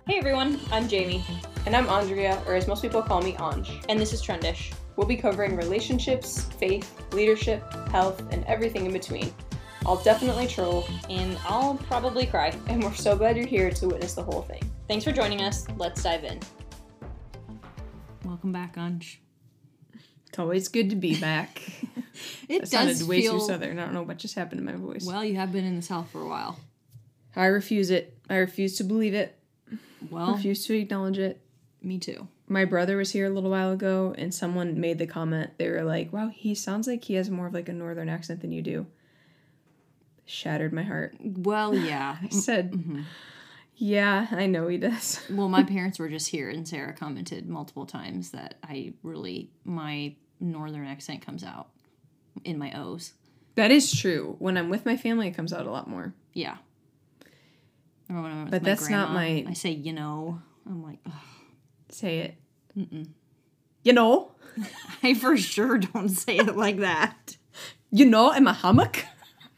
Hey everyone, I'm Jamie. And I'm Andrea, or as most people call me, Anj. And this is Trendish. We'll be covering relationships, faith, leadership, health, and everything in between. I'll definitely troll. And I'll probably cry. And we're so glad you're here to witness the whole thing. Thanks for joining us. Let's dive in. Welcome back, Anj. It's always good to be back. It sounded way too southern. I don't know what just happened to my voice. Well, you have been in the South for a while. I refuse it. I refuse to believe it. Well, I refuse to acknowledge it. Me too. My brother was here a little while ago, and someone made the comment. They were like, wow, he sounds like he has more of like a northern accent than you do. Shattered my heart. Well, yeah. I said, yeah, I know he does. Well, my parents were just here, and Sarah commented multiple times that my northern accent comes out in my O's. That is true. When I'm with my family, it comes out a lot more. Yeah. Or when I'm with but my that's grandma, not my... I say, you know. I'm like, ugh. Say it. Mm-mm. You know? I for sure don't say it like that. You know, in my hammock?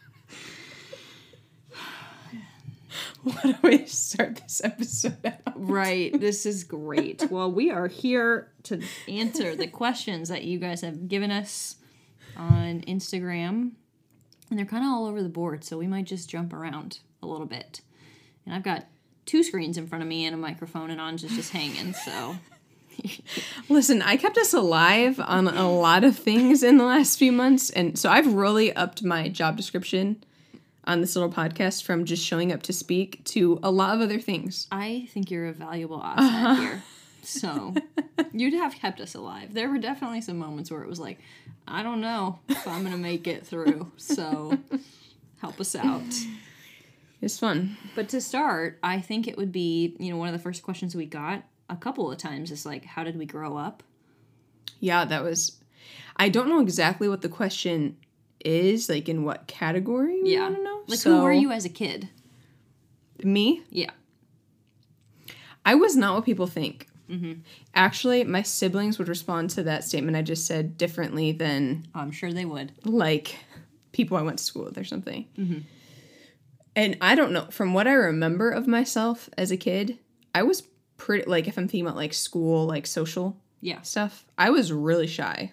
What a way to start this episode out. Right. This is great. Well, we are here to answer the questions that you guys have given us on Instagram. And they're kind of all over the board, so we might just jump around a little bit. And I've got 2 screens in front of me and a microphone, and Anja's just hanging, so... Listen, I kept us alive on a lot of things in the last few months, and so I've really upped my job description on this little podcast from just showing up to speak to a lot of other things. I think you're a valuable asset here. So, you'd have kept us alive. There were definitely some moments where it was like, I don't know if I'm going to make it through, so help us out. It's fun. But to start, I think it would be, one of the first questions we got a couple of times is like, how did we grow up? Yeah, I don't know exactly what the question is, like in what category we want to know. Like, who were you as a kid? Me? Yeah. I was not what people think. Mm-hmm. Actually, my siblings would respond to that statement I just said differently than... I'm sure they would. Like, people I went to school with or something. Mm-hmm. And I don't know, from what I remember of myself as a kid, I was pretty, like, if I'm thinking about, like, school, like, social stuff, I was really shy.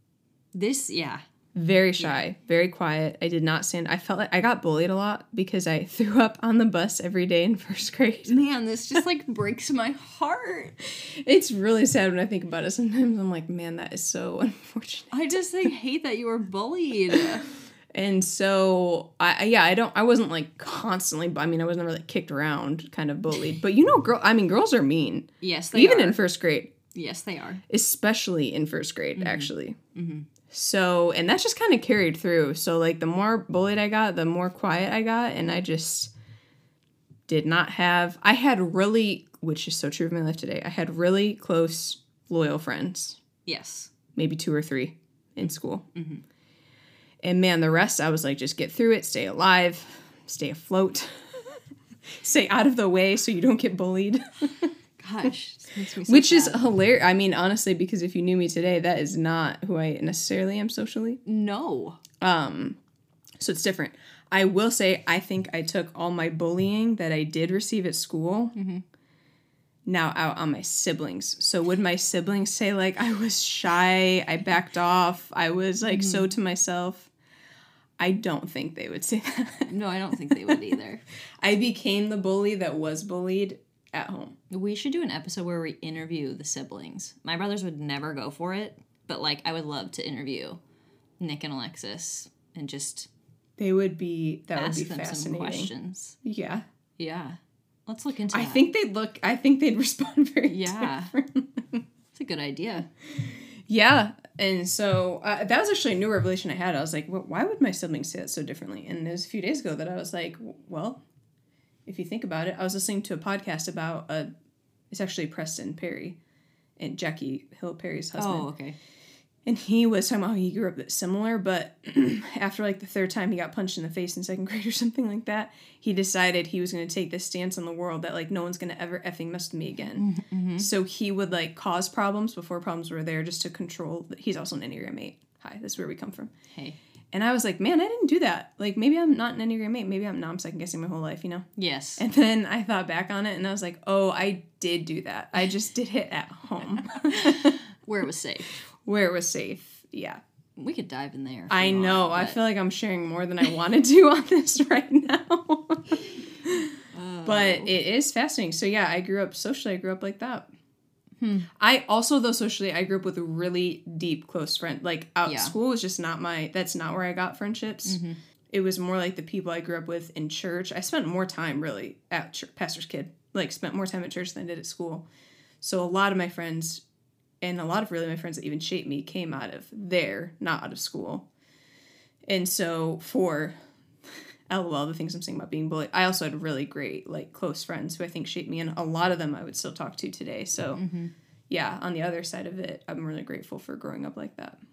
Very shy, very quiet. I did not stand. I felt like I got bullied a lot because I threw up on the bus every day in first grade. Man, this just like breaks my heart. It's really sad when I think about it. Sometimes I'm like, man, that is so unfortunate. I just hate that you were bullied. And so I wasn't like constantly, I was never like kicked around, kind of bullied. But girls are mean. Yes, they are. Even in first grade. Yes, they are. Especially in first grade, actually. Mm-hmm. So, and that's just kind of carried through. So, like, the more bullied I got, the more quiet I got. And I just I had really, which is so true of my life today, I had really close, loyal friends. Yes. Maybe 2 or 3 in school. Mm-hmm. And man, the rest, I was like, just get through it, stay alive, stay afloat, stay out of the way so you don't get bullied. Gosh, this makes me so Which sad. is hilarious. Honestly, because if you knew me today, that is not who I necessarily am socially. No. So it's different. I will say, I think I took all my bullying that I did receive at school now out on my siblings. So would my siblings say, like, I was shy, I backed off, I was, like, so to myself? I don't think they would say that. No, I don't think they would either. I became the bully that was bullied at home. We should do an episode where we interview the siblings. My brothers would never go for it, but, like, I would love to interview Nick and Alexis and just... That would be fascinating. Some questions. Yeah. Yeah. Let's look into that. I think they'd respond very differently. It's a good idea. Yeah. And so that was actually a new revelation I had. I was like, why would my siblings say that so differently? And it was a few days ago that I was like, well, if you think about it, I was listening to a podcast about it's actually Preston Perry and Jackie Hill Perry's husband. Oh, okay. And he was talking about how he grew up similar, but after like the 3rd time he got punched in the face in 2nd grade or something like that, he decided he was going to take this stance on the world that like no one's going to ever effing mess with me again. Mm-hmm. So he would like cause problems before problems were there just to control. He's also an Enneagram 8. Hi, this is where we come from. Hey. And I was like, man, I didn't do that. Like, maybe I'm not an Enneagram 8. Maybe I'm not. I'm second guessing my whole life, you know? Yes. And then I thought back on it and I was like, oh, I did do that. I just did it at home. Where it was safe. Where it was safe. Yeah. We could dive in there. I know. I feel like I'm sharing more than I wanted to on this right now. But it is fascinating. So yeah, I grew up socially. I grew up like that. I also, though, socially, I grew up with a really deep, close friend. Like, school was just not that's not where I got friendships. Mm-hmm. It was more like the people I grew up with in church. I spent more time, really, at pastor's kid. Like, spent more time at church than I did at school. So a lot of my friends, and a lot of really my friends that even shaped me, came out of there, not out of school. And so for... LOL, the things I'm saying about being bullied. I also had really great, like, close friends who I think shaped me, and a lot of them I would still talk to today. So, yeah, on the other side of it, I'm really grateful for growing up like that.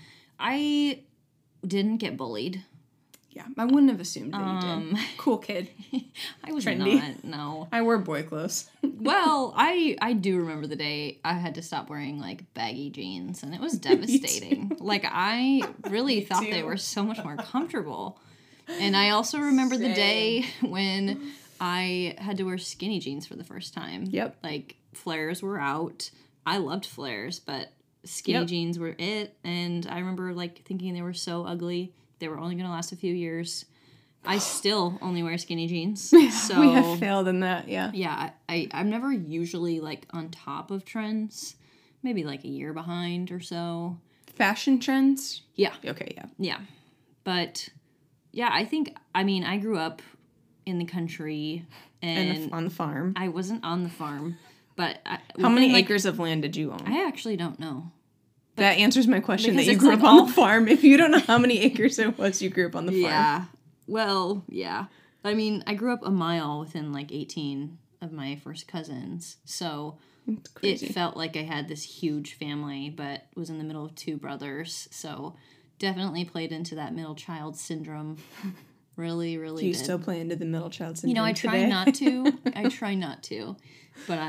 I didn't get bullied. Yeah, I wouldn't have assumed that you did. Cool kid. I was Trendy. not, no. I wore boy clothes. Well, I do remember the day I had to stop wearing, like, baggy jeans, and it was devastating. Like, I really thought they were so much more comfortable. And I also remember the day when I had to wear skinny jeans for the first time. Yep. Like, flares were out. I loved flares, but skinny jeans were it. And I remember, like, thinking they were so ugly. They were only going to last a few years. I still only wear skinny jeans. So we have failed in that, yeah. Yeah, I'm never usually, like, on top of trends. Maybe, like, a year behind or so. Fashion trends? Yeah. Okay, yeah. Yeah. But... yeah, I grew up in the country and on the farm. I wasn't on the farm, but how many acres of land did you own? I actually don't know. That answers my question that you grew up on the farm. If you don't know how many acres it was, you grew up on the farm. Yeah. Well, yeah. I mean, I grew up a mile within like 18 of my first cousins. So it felt like I had this huge family, but was in the middle of two brothers. So definitely played into that middle child syndrome. Really, really Do you did. still play into the middle child syndrome I today? try not to. I try not to. But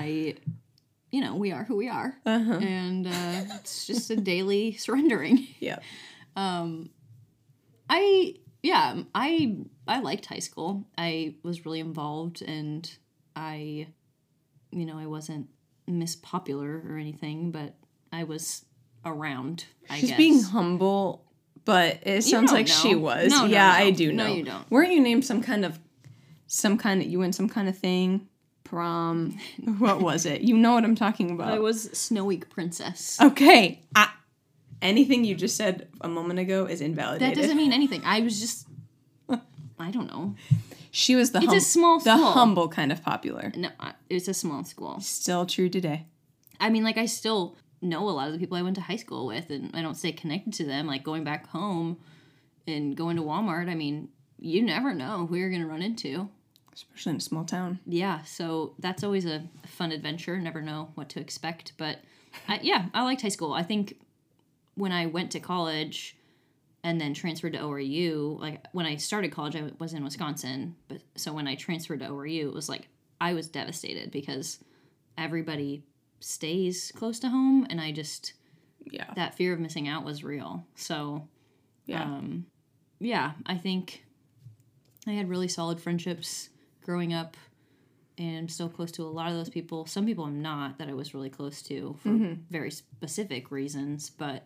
we are who we are. Uh-huh. And it's just a daily surrendering. Yeah. I liked high school. I was really involved, and I wasn't Miss Popular or anything, but I was around, I guess. She's being humble, but it sounds like she was. No, yeah, no. I do know. No, you don't. Weren't you named some kind of, you win some kind of thing? Prom? What was it? You know what I'm talking about. I was Snowy Princess. Okay. Anything you just said a moment ago is invalidated. That doesn't mean anything. I was just, I don't know. She was It's a small school. The humble kind of popular. No, it's a small school. Still true today. I mean, like, I still know a lot of the people I went to high school with, and I don't stay connected to them. Like, going back home and going to Walmart, I mean, you never know who you're going to run into. Especially in a small town. Yeah, so that's always a fun adventure. Never know what to expect. But, I liked high school. I think when I went to college and then transferred to ORU, like, when I started college, I was in Wisconsin. But so when I transferred to ORU, it was like, I was devastated because everybody stays close to home, and I just... yeah. That fear of missing out was real. So, I think I had really solid friendships growing up, and I'm still close to a lot of those people. Some people I'm not, that I was really close to for very specific reasons, but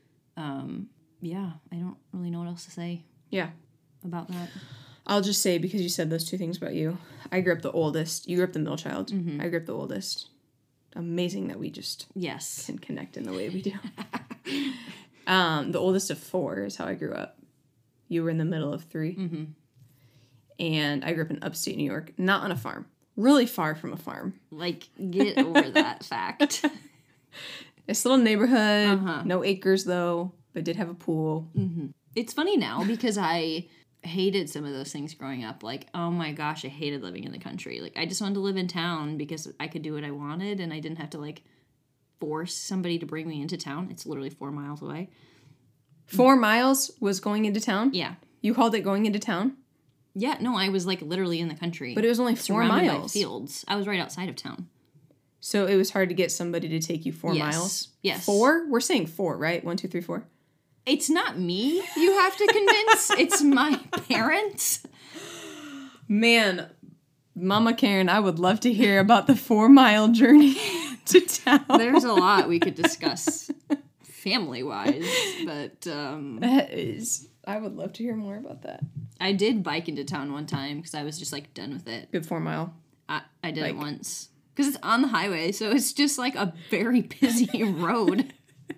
I don't really know what else to say about that. I'll just say, because you said those two things about you, I grew up the oldest. You grew up the middle child. Mm-hmm. I grew up the oldest. Amazing that we just can connect in the way we do. The oldest of 4 is how I grew up. You were in the middle of 3. Mm-hmm. And I grew up in upstate New York, not on a farm. Really far from a farm. Like, get over that fact. It's a little neighborhood. No acres, though, but did have a pool. Mm-hmm. It's funny now because I hated some of those things growing up. Like, oh my gosh, I hated living in the country. Like, I just wanted to live in town because I could do what I wanted, and I didn't have to, like, force somebody to bring me into town. It's literally 4 miles away. 4 miles was going into town? Yeah. You called it going into town? Yeah, no, I was, like, literally in the country. But it was only 4 miles. By fields. I was right outside of town. So it was hard to get somebody to take you 4 miles? Yes. 4? We're saying 4, right? 1, 2, 3, 4? It's not me you have to convince. It's my parents. Man, Mama Karen, I would love to hear about the 4-mile journey to town. There's a lot we could discuss family-wise, but I would love to hear more about that. I did bike into town one time because I was just like done with it. Good 4-mile. I did it once because it's on the highway, so it's just like a very busy road.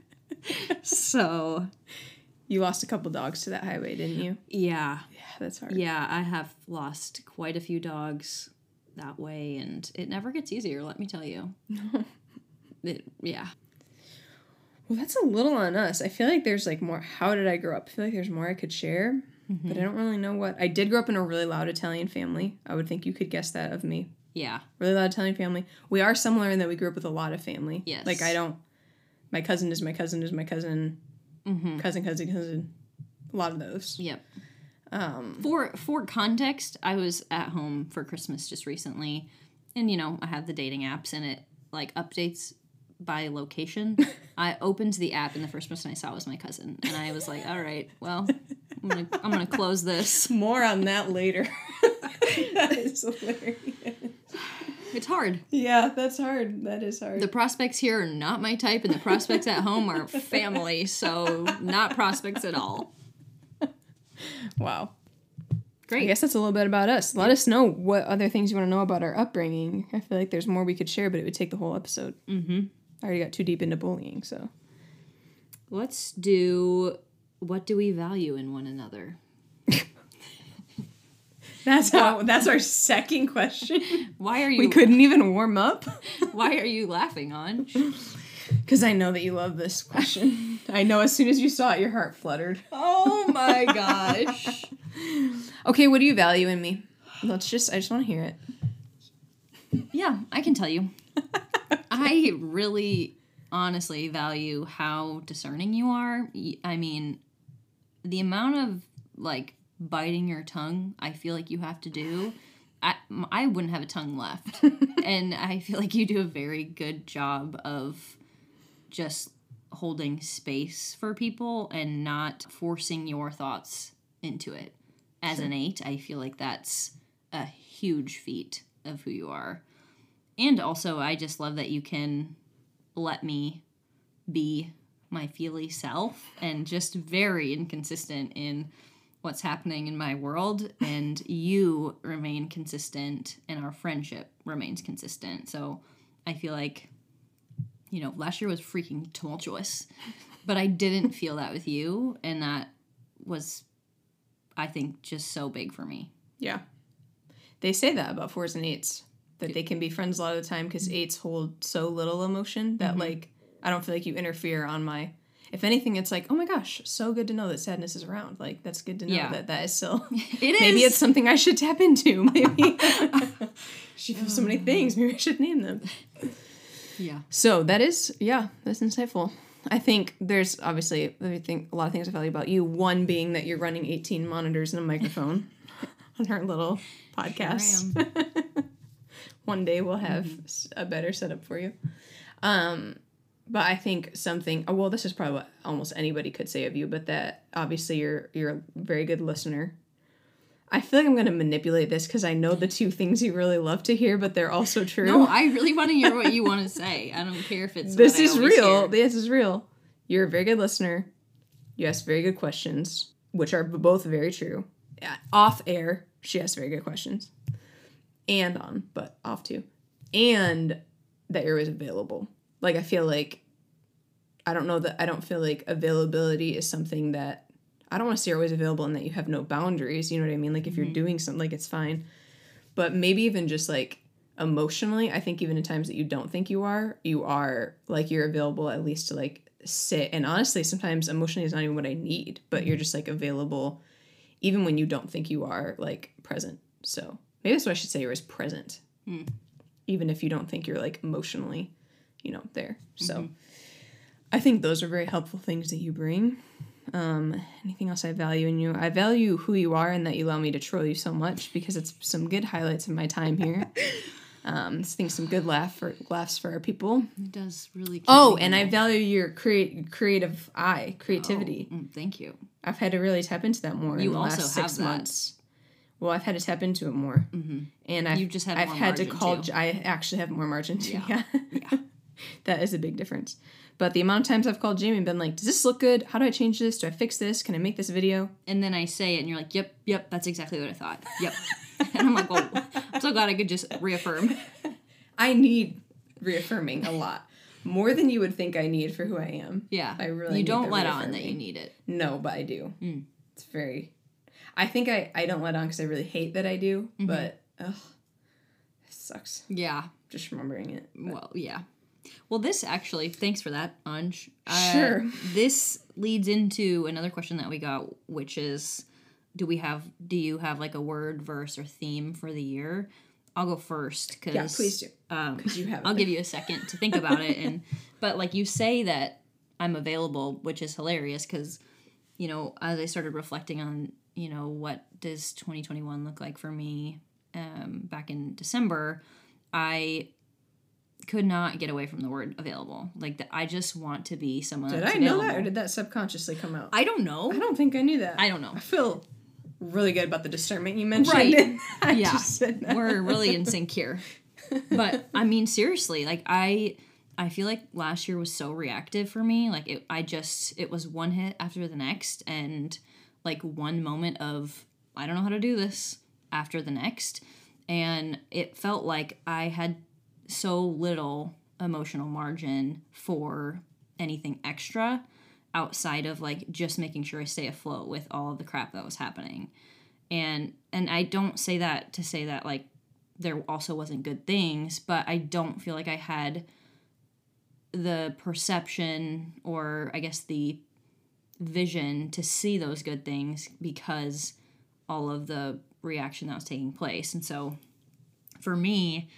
So you lost a couple dogs to that highway, didn't you? Yeah. Yeah, that's hard. Yeah, I have lost quite a few dogs that way, and it never gets easier, let me tell you. Yeah. Well, that's a little on us. I feel like there's like more. How did I grow up? I feel like there's more I could share, but I don't really know what. I did grow up in a really loud Italian family. I would think you could guess that of me. Yeah. Really loud Italian family. We are similar in that we grew up with a lot of family. Yes. Like my cousin is my cousin is my cousin. Cousin. A lot of those. Yep. For context, I was at home for Christmas just recently, and I have the dating apps, and it like updates by location. I opened the app, and the first person I saw was my cousin, and I was like, all right, well, I'm gonna close this. More on that later. That is hilarious. It's hard. Yeah, that's hard. That is hard. The prospects here are not my type, and the prospects at home are family, so not prospects at all. Wow. Great. I guess that's a little bit about us. Let us know what other things you want to know about our upbringing. I feel like there's more we could share, but it would take the whole episode. Mm-hmm. I already got too deep into bullying, so. Let's do, what do we value in one another? That's our second question. Why are you... We couldn't even warm up. Why are you laughing, Anj? Because I know that you love this question. I know as soon as you saw it, your heart fluttered. Oh my gosh. Okay, what do you value in me? I just want to hear it. Yeah, I can tell you. I really honestly value how discerning you are. I mean, the amount of like biting your tongue I feel like you have to do, I wouldn't have a tongue left. And I feel like you do a very good job of just holding space for people and not forcing your thoughts into it. As an 8, I feel like that's a huge feat of who you are. And also, I just love that you can let me be my feely self and just very inconsistent in what's happening in my world, and you remain consistent and our friendship remains consistent. So I feel like, last year was freaking tumultuous, but I didn't feel that with you, and that was, I think, just so big for me. Yeah. They say that about 4s and 8s, that they can be friends a lot of the time because 8s hold so little emotion that, like, I don't feel like you interfere on my... If anything, it's like, oh my gosh, so good to know that sadness is around. Like, that's good to know that is still... It is. Maybe it's something I should tap into. Maybe. She feels so many things. Maybe I should name them. Yeah. So that's insightful. I think there's obviously, a lot of things I value about you. One being that you're running 18 monitors and a microphone on our little podcast. Sure I am. One day we'll have a better setup for you. But I think something, well, this is probably what almost anybody could say of you, but that obviously you're a very good listener. I feel like I'm going to manipulate this because I know the two things you really love to hear, but they're also true. No, I really want to hear what you want to say. I don't care if it's This is real. This is real. You're a very good listener. You ask very good questions, which are both very true. Off air, she asks very good questions. And on, but off too. And that you're always available. Like, I feel like, I don't feel like availability is something that, I don't want to say you're always available and that you have no boundaries, you know what I mean? Like, if you're doing something, like, it's fine. But maybe even just, like, emotionally, I think even in times that you don't think you are, like, you're available at least to, like, sit. And honestly, sometimes emotionally is not even what I need, but you're just, like, available even when you don't think you are, like, present. So maybe that's what I should say, you're always present. Even if you don't think you're, like, emotionally, there. So I think those are very helpful things that you bring. Anything else I value in you? I value who you are and that you allow me to troll you so much because it's some good highlights of my time here. I think some good laughs for our people. It does really. Oh, and I value your creative eye, creativity. Oh, thank you. I've had to really tap into that more in the last 6 months. Well, I've had to tap into it more, and I've had to call. Too. I actually have more margin too. Yeah. That is a big difference. But the amount of times I've called Jamie and been like, "Does this look good? How do I change this? Do I fix this? Can I make this video?" And then I say it, and you're like, "Yep, that's exactly what I thought." Yep. And I'm like, "Well, I'm so glad I could just reaffirm." I need reaffirming a lot. More than you would think I need for who I am. Yeah. I really You don't let on that you need it. No, but I do. It's very... I think I don't let on because I really hate that I do, but it sucks. Yeah. Just remembering it. But. Well, yeah. Well, this actually, thanks for that, Anj. Sure. This leads into another question that we got, which is, do you have like a word, verse, or theme for the year? I'll go first. Yeah, please do. Because you have it. I'll give you a second to think about it. But like you say that I'm available, which is hilarious because, you know, as I started reflecting on, you know, what does 2021 look like for me back in December, I could not get away from the word available. Like, I just want to be someone that's available. Did I know that, or did that subconsciously come out? I don't know. I don't think I knew that. I don't know. I feel really good about the discernment you mentioned. Right. Yeah. We're really in sync here. But, I mean, seriously, like, I feel like last year was so reactive for me. Like, it was one hit after the next, and, like, one moment of, I don't know how to do this, after the next. And it felt like I had so little emotional margin for anything extra outside of like just making sure I stay afloat with all of the crap that was happening. And I don't say that to say that like there also wasn't good things, but I don't feel like I had the perception or I guess the vision to see those good things because all of the reaction that was taking place. And so for me,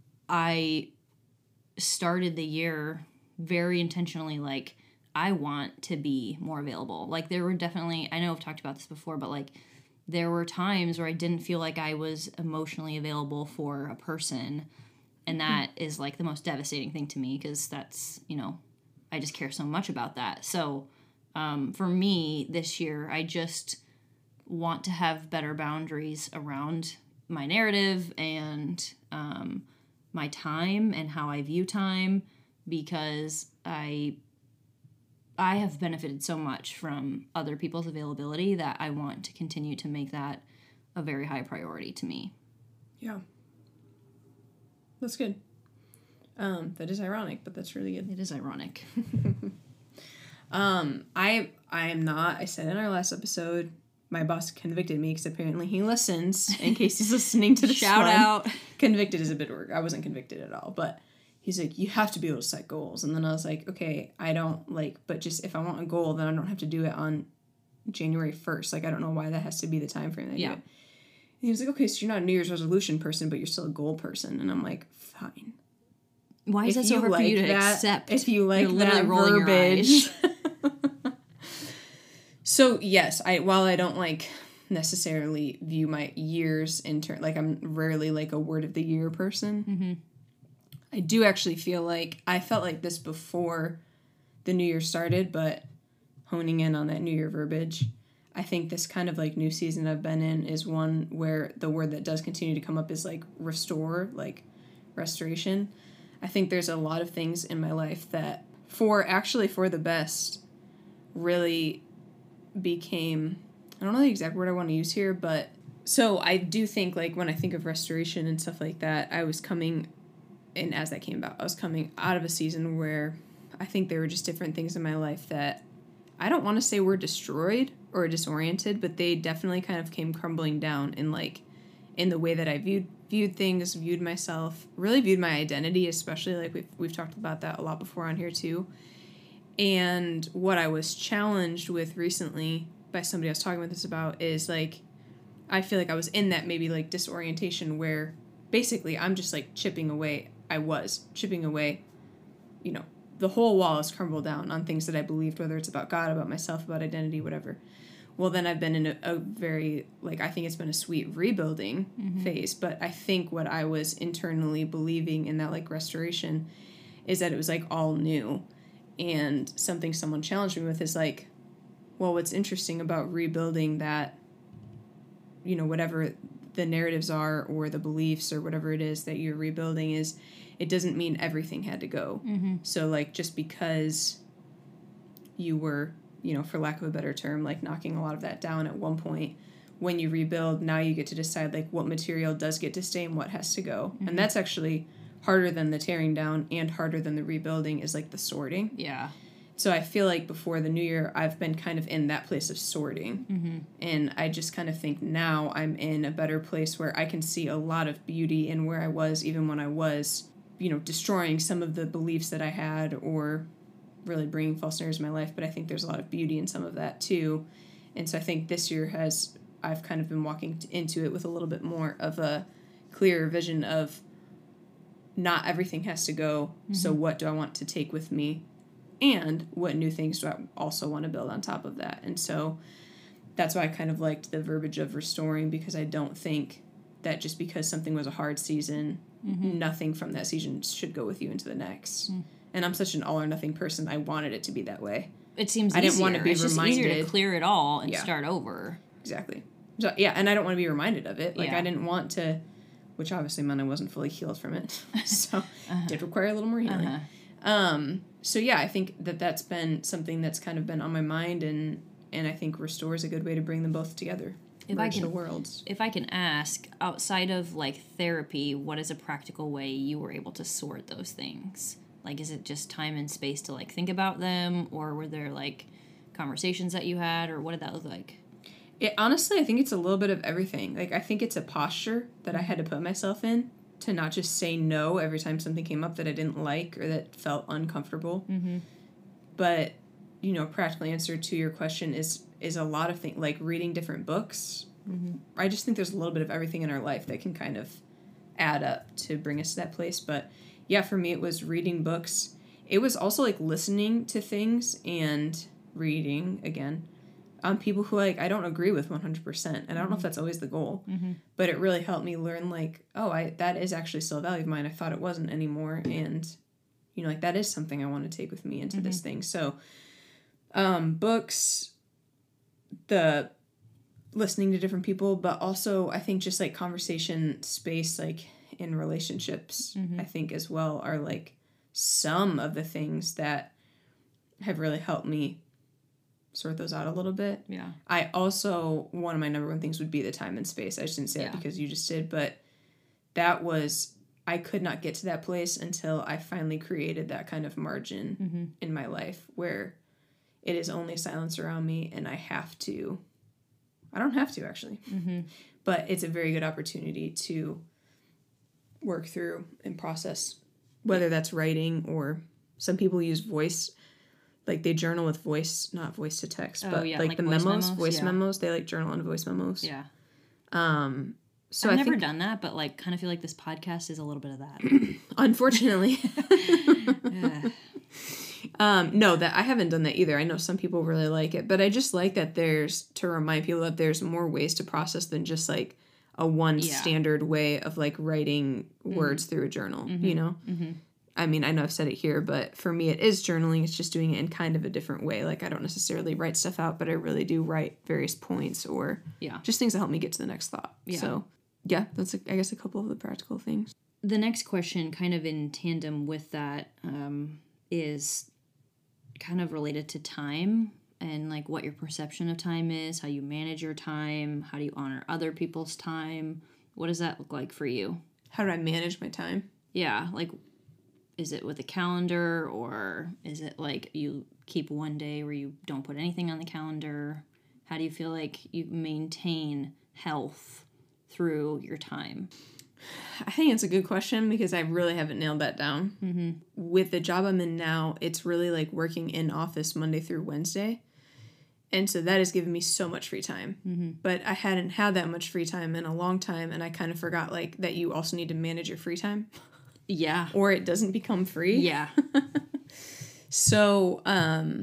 I started the year very intentionally like, I want to be more available. Like, there were definitely, I know I've talked about this before, but like, there were times where I didn't feel like I was emotionally available for a person. And that is like the most devastating thing to me because that's, you know, I just care so much about that. So for me this year, I just want to have better boundaries around my narrative and my time and how I view time because I have benefited so much from other people's availability that I want to continue to make that a very high priority to me. Yeah. That's good. That is ironic, but that's really good. It is ironic. I am not, I said in our last episode, my boss convicted me because apparently he listens in case he's listening to the Shout out. Convicted is a bit word. I wasn't convicted at all, but he's like, you have to be able to set goals. And then I was like, okay, I don't like, but just if I want a goal, then I don't have to do it on January 1st. Like, I don't know why that has to be the time frame that I do it. And he was like, okay, so you're not a New Year's resolution person, but you're still a goal person. And I'm like, fine. Why is that so hard for you to accept? If you like that verbiage. So, yes, while I don't, like, necessarily view my years in turn, like, I'm rarely, like, a word of the year person. I do actually feel like, I felt like this before the New Year started, but honing in on that New Year verbiage, I think this kind of, like, new season I've been in is one where the word that does continue to come up is, like, restore, like, restoration. I think there's a lot of things in my life that, for the best, really became, I don't know the exact word I want to use here, but so I do think like when I think of restoration and stuff like that, I was coming, and as that came about, I was coming out of a season where I think there were just different things in my life that I don't want to say were destroyed or disoriented, but they definitely kind of came crumbling down in like in the way that I viewed things, viewed myself, really viewed my identity, especially like we've talked about that a lot before on here too. And what I was challenged with recently by somebody I was talking with this about is, like, I feel like I was in that maybe, like, disorientation where basically I'm just, like, chipping away. I was chipping away, you know, the whole wall has crumbled down on things that I believed, whether it's about God, about myself, about identity, whatever. well, then I've been in a very, like, I think it's been a sweet rebuilding phase. But I think what I was internally believing in that, like, restoration is that it was, like, all new. And something someone challenged me with is, like, well, what's interesting about rebuilding that, you know, whatever the narratives are or the beliefs or whatever it is that you're rebuilding is it doesn't mean everything had to go. So, like, just because you were, you know, for lack of a better term, like, knocking a lot of that down at one point, when you rebuild, now you get to decide, like, what material does get to stay and what has to go. And that's actually harder than the tearing down and harder than the rebuilding is, like, the sorting. Yeah. So I feel like before the new year, I've been kind of in that place of sorting. And I just kind of think now I'm in a better place where I can see a lot of beauty in where I was, even when I was, you know, destroying some of the beliefs that I had or really bringing false narratives in my life. But I think there's a lot of beauty in some of that too. And so I think this year I've kind of been walking into it with a little bit more of a clearer vision of not everything has to go. So what do I want to take with me? And what new things do I also want to build on top of that? And so that's why I kind of liked the verbiage of restoring, because I don't think that just because something was a hard season, nothing from that season should go with you into the next. And I'm such an all or nothing person. I wanted it to be that way. It seems I didn't want to be it's reminded. just easier to clear it all and start over. Exactly. So, yeah, and I don't want to be reminded of it. Like, Yeah. I didn't want to, which obviously meant I wasn't fully healed from it. So it did require a little more healing. So yeah, I think that's been something that's kind of been on my mind, and I think restore is a good way to bring them both together. Merge the worlds. If I can ask, outside of like therapy, what is a practical way you were able to sort those things? Like, is it just time and space to like think about them, or were there like conversations that you had, or what did that look like? Honestly, I think it's a little bit of everything. Like, I think it's a posture that I had to put myself in to not just say no every time something came up that I didn't like or that felt uncomfortable. But, you know, practical answer to your question is a lot of things, like reading different books. I just think there's a little bit of everything in our life that can kind of add up to bring us to that place. But yeah, for me, it was reading books. It was also like listening to things and reading again on people who, like, I don't agree with 100%. And I don't know if that's always the goal, but it really helped me learn, like, oh, that is actually still a value of mine. I thought it wasn't anymore. And, you know, like, that is something I want to take with me into this thing. So, books, the listening to different people, but also I think just, like, conversation space, like, in relationships, I think as well are, like, some of the things that have really helped me sort those out a little bit. Yeah. I also, one of my number one things would be the time and space. I just didn't say that because you just did, but that was, I could not get to that place until I finally created that kind of margin in my life where it is only silence around me and I don't have to actually, but it's a very good opportunity to work through and process, whether that's writing or some people use voice. Like, they journal with voice, not voice to text, but like the voice memos, they like journal in voice memos. Yeah. So I've I never think, done that, but like kind of feel like this podcast is a little bit of that. unfortunately, no, that I haven't done that either. I know some people really like it, but I just like that to remind people that there's more ways to process than just like a standard way of like writing words through a journal, you know? I mean, I know I've said it here, but for me, it is journaling. It's just doing it in kind of a different way. Like, I don't necessarily write stuff out, but I really do write various points or just things that help me get to the next thought. Yeah. So, yeah, that's, I guess, a couple of the practical things. The next question, kind of in tandem with that, is kind of related to time and, like, what your perception of time is, how you manage your time, how do you honor other people's time? What does that look like for you? How do I manage my time? Yeah, like, is it with a calendar, or is it like you keep one day where you don't put anything on the calendar? How do you feel like you maintain health through your time? I think it's a good question because I really haven't nailed that down. With the job I'm in now, it's really like working in office Monday through Wednesday. And so that has given me so much free time. But I hadn't had that much free time in a long time, and I kind of forgot like that you also need to manage your free time. Yeah. Or it doesn't become free. Yeah. So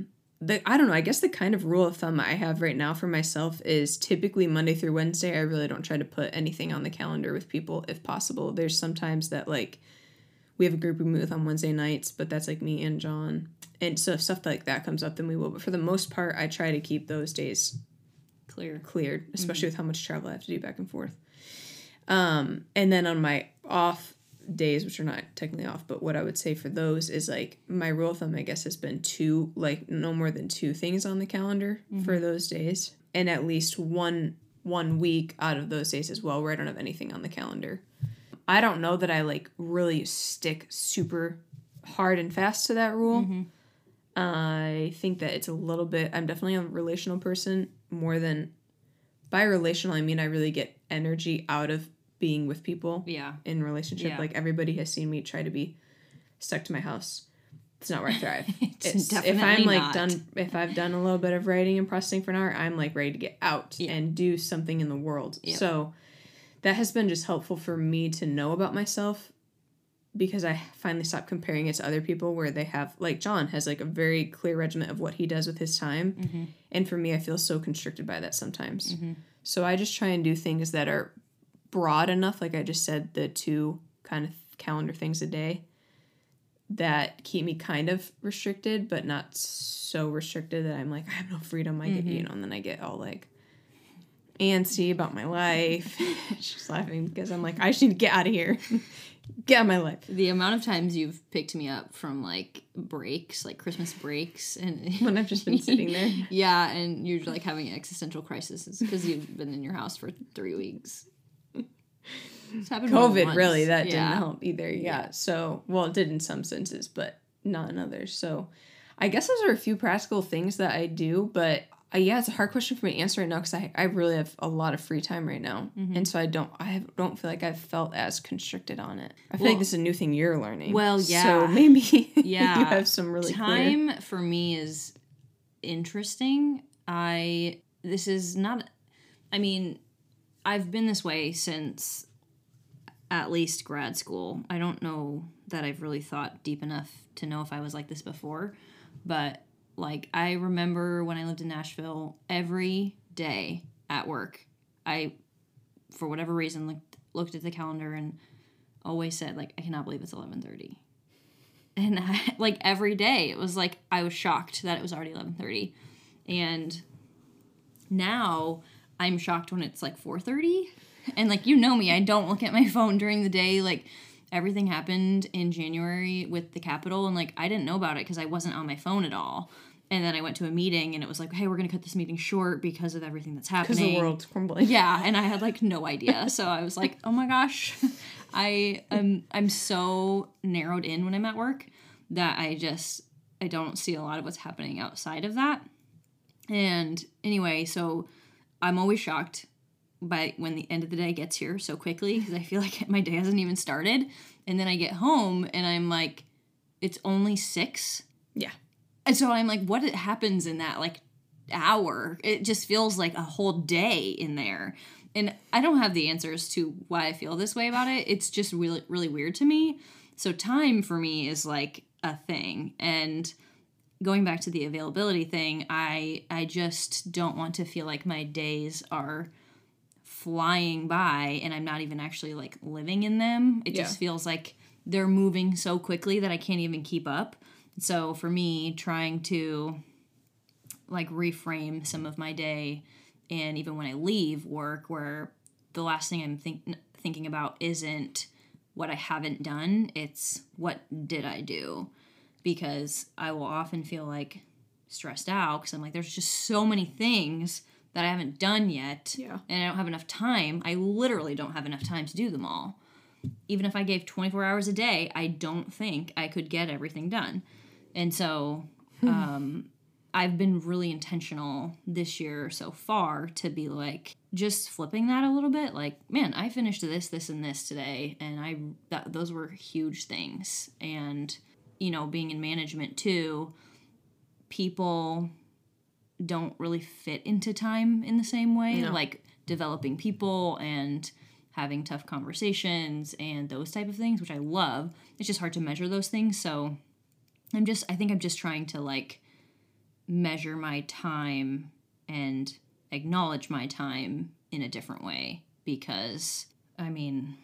I don't know, I guess the kind of rule of thumb I have right now for myself is typically Monday through Wednesday, I really don't try to put anything on the calendar with people if possible. There's sometimes that like we have a group we meet with on Wednesday nights, but that's like me and John. And so if stuff like that comes up, then we will. But for the most part, I try to keep those days cleared, especially with how much travel I have to do back and forth. And then on my off days, which are not technically off, but what I would say for those is like my rule of thumb, I guess, has been no more than 2 things on the calendar for those days, and at least one week out of those days as well where I don't have anything on the calendar. I don't know that I like really stick super hard and fast to that rule. I think that it's a little bit, I'm definitely a relational person more than, by relational I mean I really get energy out of being with people in relationship. Like everybody has seen me try to be stuck to my house. It's not where I thrive. It's if I'm like done, if I've done a little bit of writing and processing for an hour, I'm like ready to get out and do something in the world. So that has been just helpful for me to know about myself, because I finally stopped comparing it to other people where they have, like John has like a very clear regimen of what he does with his time. And for me, I feel so constricted by that sometimes. So I just try and do things that are broad enough, like I just said, the 2 kind of calendar things a day that keep me kind of restricted, but not so restricted that I'm like, I have no freedom. I get, and then I get all like antsy about my life. She's laughing because I'm like, I just need to get out of here. Get out of my life. The amount of times you've picked me up from like breaks, like Christmas breaks, and when I've just been sitting there. Yeah, and you're like having existential crises because you've been in your house for 3 weeks. COVID, really, that didn't help either. Yeah. So, well, it did in some senses, but not in others. So, I guess those are a few practical things that I do, but it's a hard question for me to answer right now because I really have a lot of free time right now, and so I don't feel like I've felt as constricted on it. I feel like this is a new thing you're learning. Well, yeah. So maybe you have some really time clear. For me is interesting. This is not. I mean, I've been this way since at least grad school. I don't know that I've really thought deep enough to know if I was like this before, but like I remember when I lived in Nashville, every day at work, I, for whatever reason, looked at the calendar and always said like, I cannot believe it's 11:30. And like every day it was like, I was shocked that it was already 11:30. And now I'm shocked when it's like 4:30. And like, you know me, I don't look at my phone during the day. Like everything happened in January with the Capitol, and like I didn't know about it because I wasn't on my phone at all. And then I went to a meeting and it was like, hey, we're going to cut this meeting short because of everything that's happening. Because the world's crumbling. Yeah, and I had like no idea. So I was like, oh my gosh, I'm so narrowed in when I'm at work that I don't see a lot of what's happening outside of that. And anyway, so I'm always shocked by when the end of the day gets here so quickly because I feel like my day hasn't even started. And then I get home and I'm like, it's only 6. Yeah. And so I'm like, what happens in that like hour? It just feels like a whole day in there. And I don't have the answers to why I feel this way about it. It's just really, really weird to me. So time for me is like a thing. And going back to the availability thing, I just don't want to feel like my days are flying by and I'm not even actually like living in them. It just feels like they're moving so quickly that I can't even keep up. So for me, trying to like reframe some of my day, and even when I leave work, where the last thing I'm thinking about isn't what I haven't done, it's what did I do? Because I will often feel like stressed out because I'm like, there's just so many things that I haven't done yet, and I don't have enough time. I literally don't have enough time to do them all. Even if I gave 24 hours a day, I don't think I could get everything done. And so I've been really intentional this year so far to be like, just flipping that a little bit. Like, man, I finished this, this, and this today. And those were huge things. And, you know, being in management too, people don't really fit into time in the same way. No. Like developing people and having tough conversations and those type of things, which I love. It's just hard to measure those things. So I think I'm just trying to like measure my time and acknowledge my time in a different way, because I mean,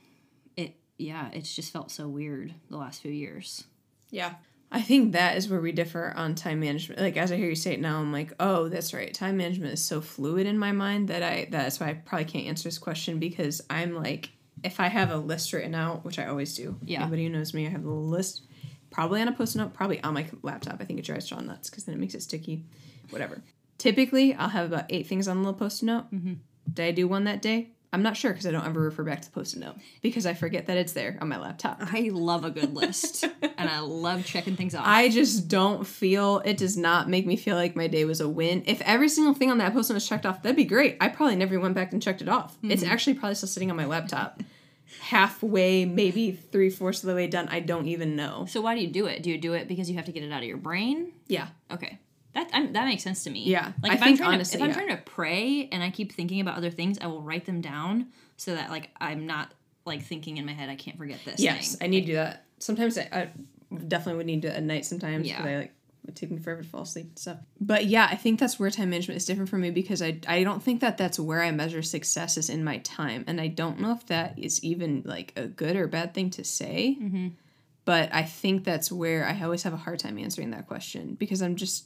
it's just felt so weird the last few years. Yeah. I think that is where we differ on time management. Like, as I hear you say it now, I'm like, oh, that's right. Time management is so fluid in my mind that's why I probably can't answer this question, because I'm like, if I have a list written out, which I always do. Yeah. Anybody who knows me, I have a little list, probably on a Post-it note, probably on my laptop. I think it drives John nuts because then it makes it sticky. Whatever. Typically, I'll have about 8 things on the little Post-it note. Mm-hmm. Did I do one that day? I'm not sure because I don't ever refer back to the Post-it note because I forget that it's there on my laptop. I love a good list, and I love checking things off. I just don't feel, it does not make me feel like my day was a win. If every single thing on that Post-it note was checked off, that'd be great. I probably never went back and checked it off. Mm-hmm. It's actually probably still sitting on my laptop. Halfway, maybe 3/4 of the way done. I don't even know. So why do you do it? Do you do it because you have to get it out of your brain? Yeah. Okay. That makes sense to me. Yeah. Like, if I'm trying to pray and I keep thinking about other things, I will write them down so that, like, I'm not, like, thinking in my head, I can't forget this Yes, thing. I need to do that. Sometimes I definitely would need to at night sometimes. Yeah. Because it would take me forever to fall asleep and stuff. But yeah, I think that's where time management is different for me, because I don't think that's where I measure success is in my time. And I don't know if that is even, like, a good or bad thing to say. Mm-hmm. But I think that's where I always have a hard time answering that question, because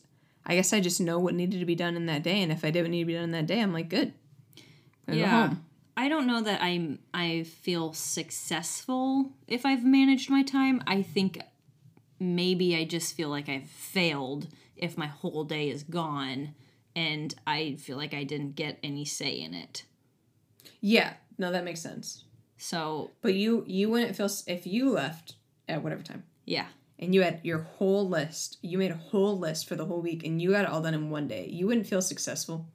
I guess I just know what needed to be done in that day, and if I did what needed to be done in that day, I'm like, good. Go home. I don't know that I feel successful if I've managed my time. I think maybe I just feel like I've failed if my whole day is gone, and I feel like I didn't get any say in it. Yeah, no, that makes sense. So, but you wouldn't feel if you left at whatever time. Yeah. And you had your whole list. You made a whole list for the whole week, and you got it all done in one day. You wouldn't feel successful.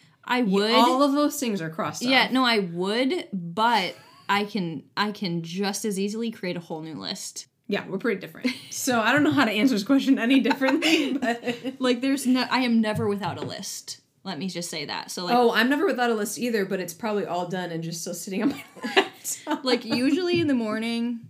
I would. All of those things are crossed off. Yeah, no, I would, but I can just as easily create a whole new list. Yeah, we're pretty different. So I don't know how to answer this question any differently. But like, I am never without a list. Let me just say that. So, like, I'm never without a list either, but it's probably all done and just still sitting on my laptop. Like, usually in the morning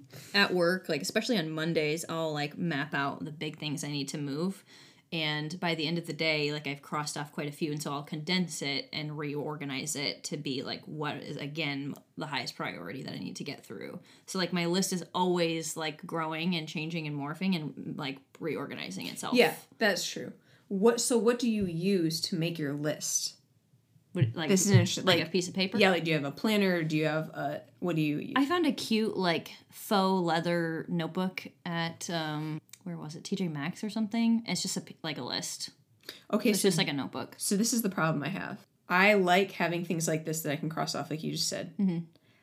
at work, like, especially on Mondays, I'll, like, map out the big things I need to move. And by the end of the day, like, I've crossed off quite a few, and so I'll condense it and reorganize it to be, like, what is, again, the highest priority that I need to get through. So, like, my list is always, like, growing and changing and morphing and, like, reorganizing itself. Yeah, that's true. What do you use to make your list? Like, this is interesting. Like a piece of paper? Yeah, like, do you have a planner? Do you have what do you use? I found a cute, like, faux leather notebook at, where was it? TJ Maxx or something. It's just like a list. Okay, so it's just like a notebook. So this is the problem I have. I like having things like this that I can cross off, like you just said. Mm-hmm.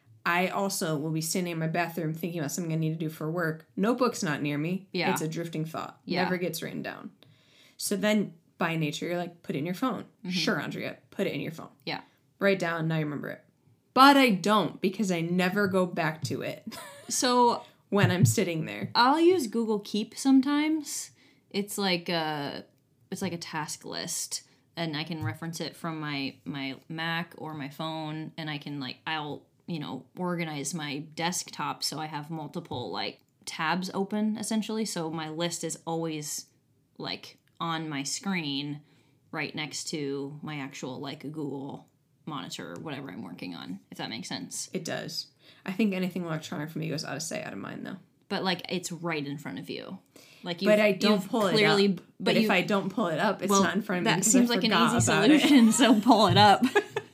I also will be standing in my bathroom thinking about something I need to do for work. Notebook's not near me. Yeah. It's a drifting thought. Yeah. Never gets written down. So then, by nature, you're like, put it in your phone. Mm-hmm. Sure, Andrea, put it in your phone. Yeah. Write down, now you remember it. But I don't, because I never go back to it. So when I'm sitting there, I'll use Google Keep sometimes. It's like a task list, and I can reference it from my Mac or my phone, and I can, like, I'll, organize my desktop so I have multiple, like, tabs open, essentially. So my list is always, like, on my screen right next to my actual, like, Google monitor or whatever I'm working on, if that makes sense. It does. I think anything electronic for me goes out of sight, out of mind, though. But, like, it's right in front of you. Like, but I don't pull it up. But if I don't pull it up, it's not in front of me. That seems like an easy solution, so pull it up.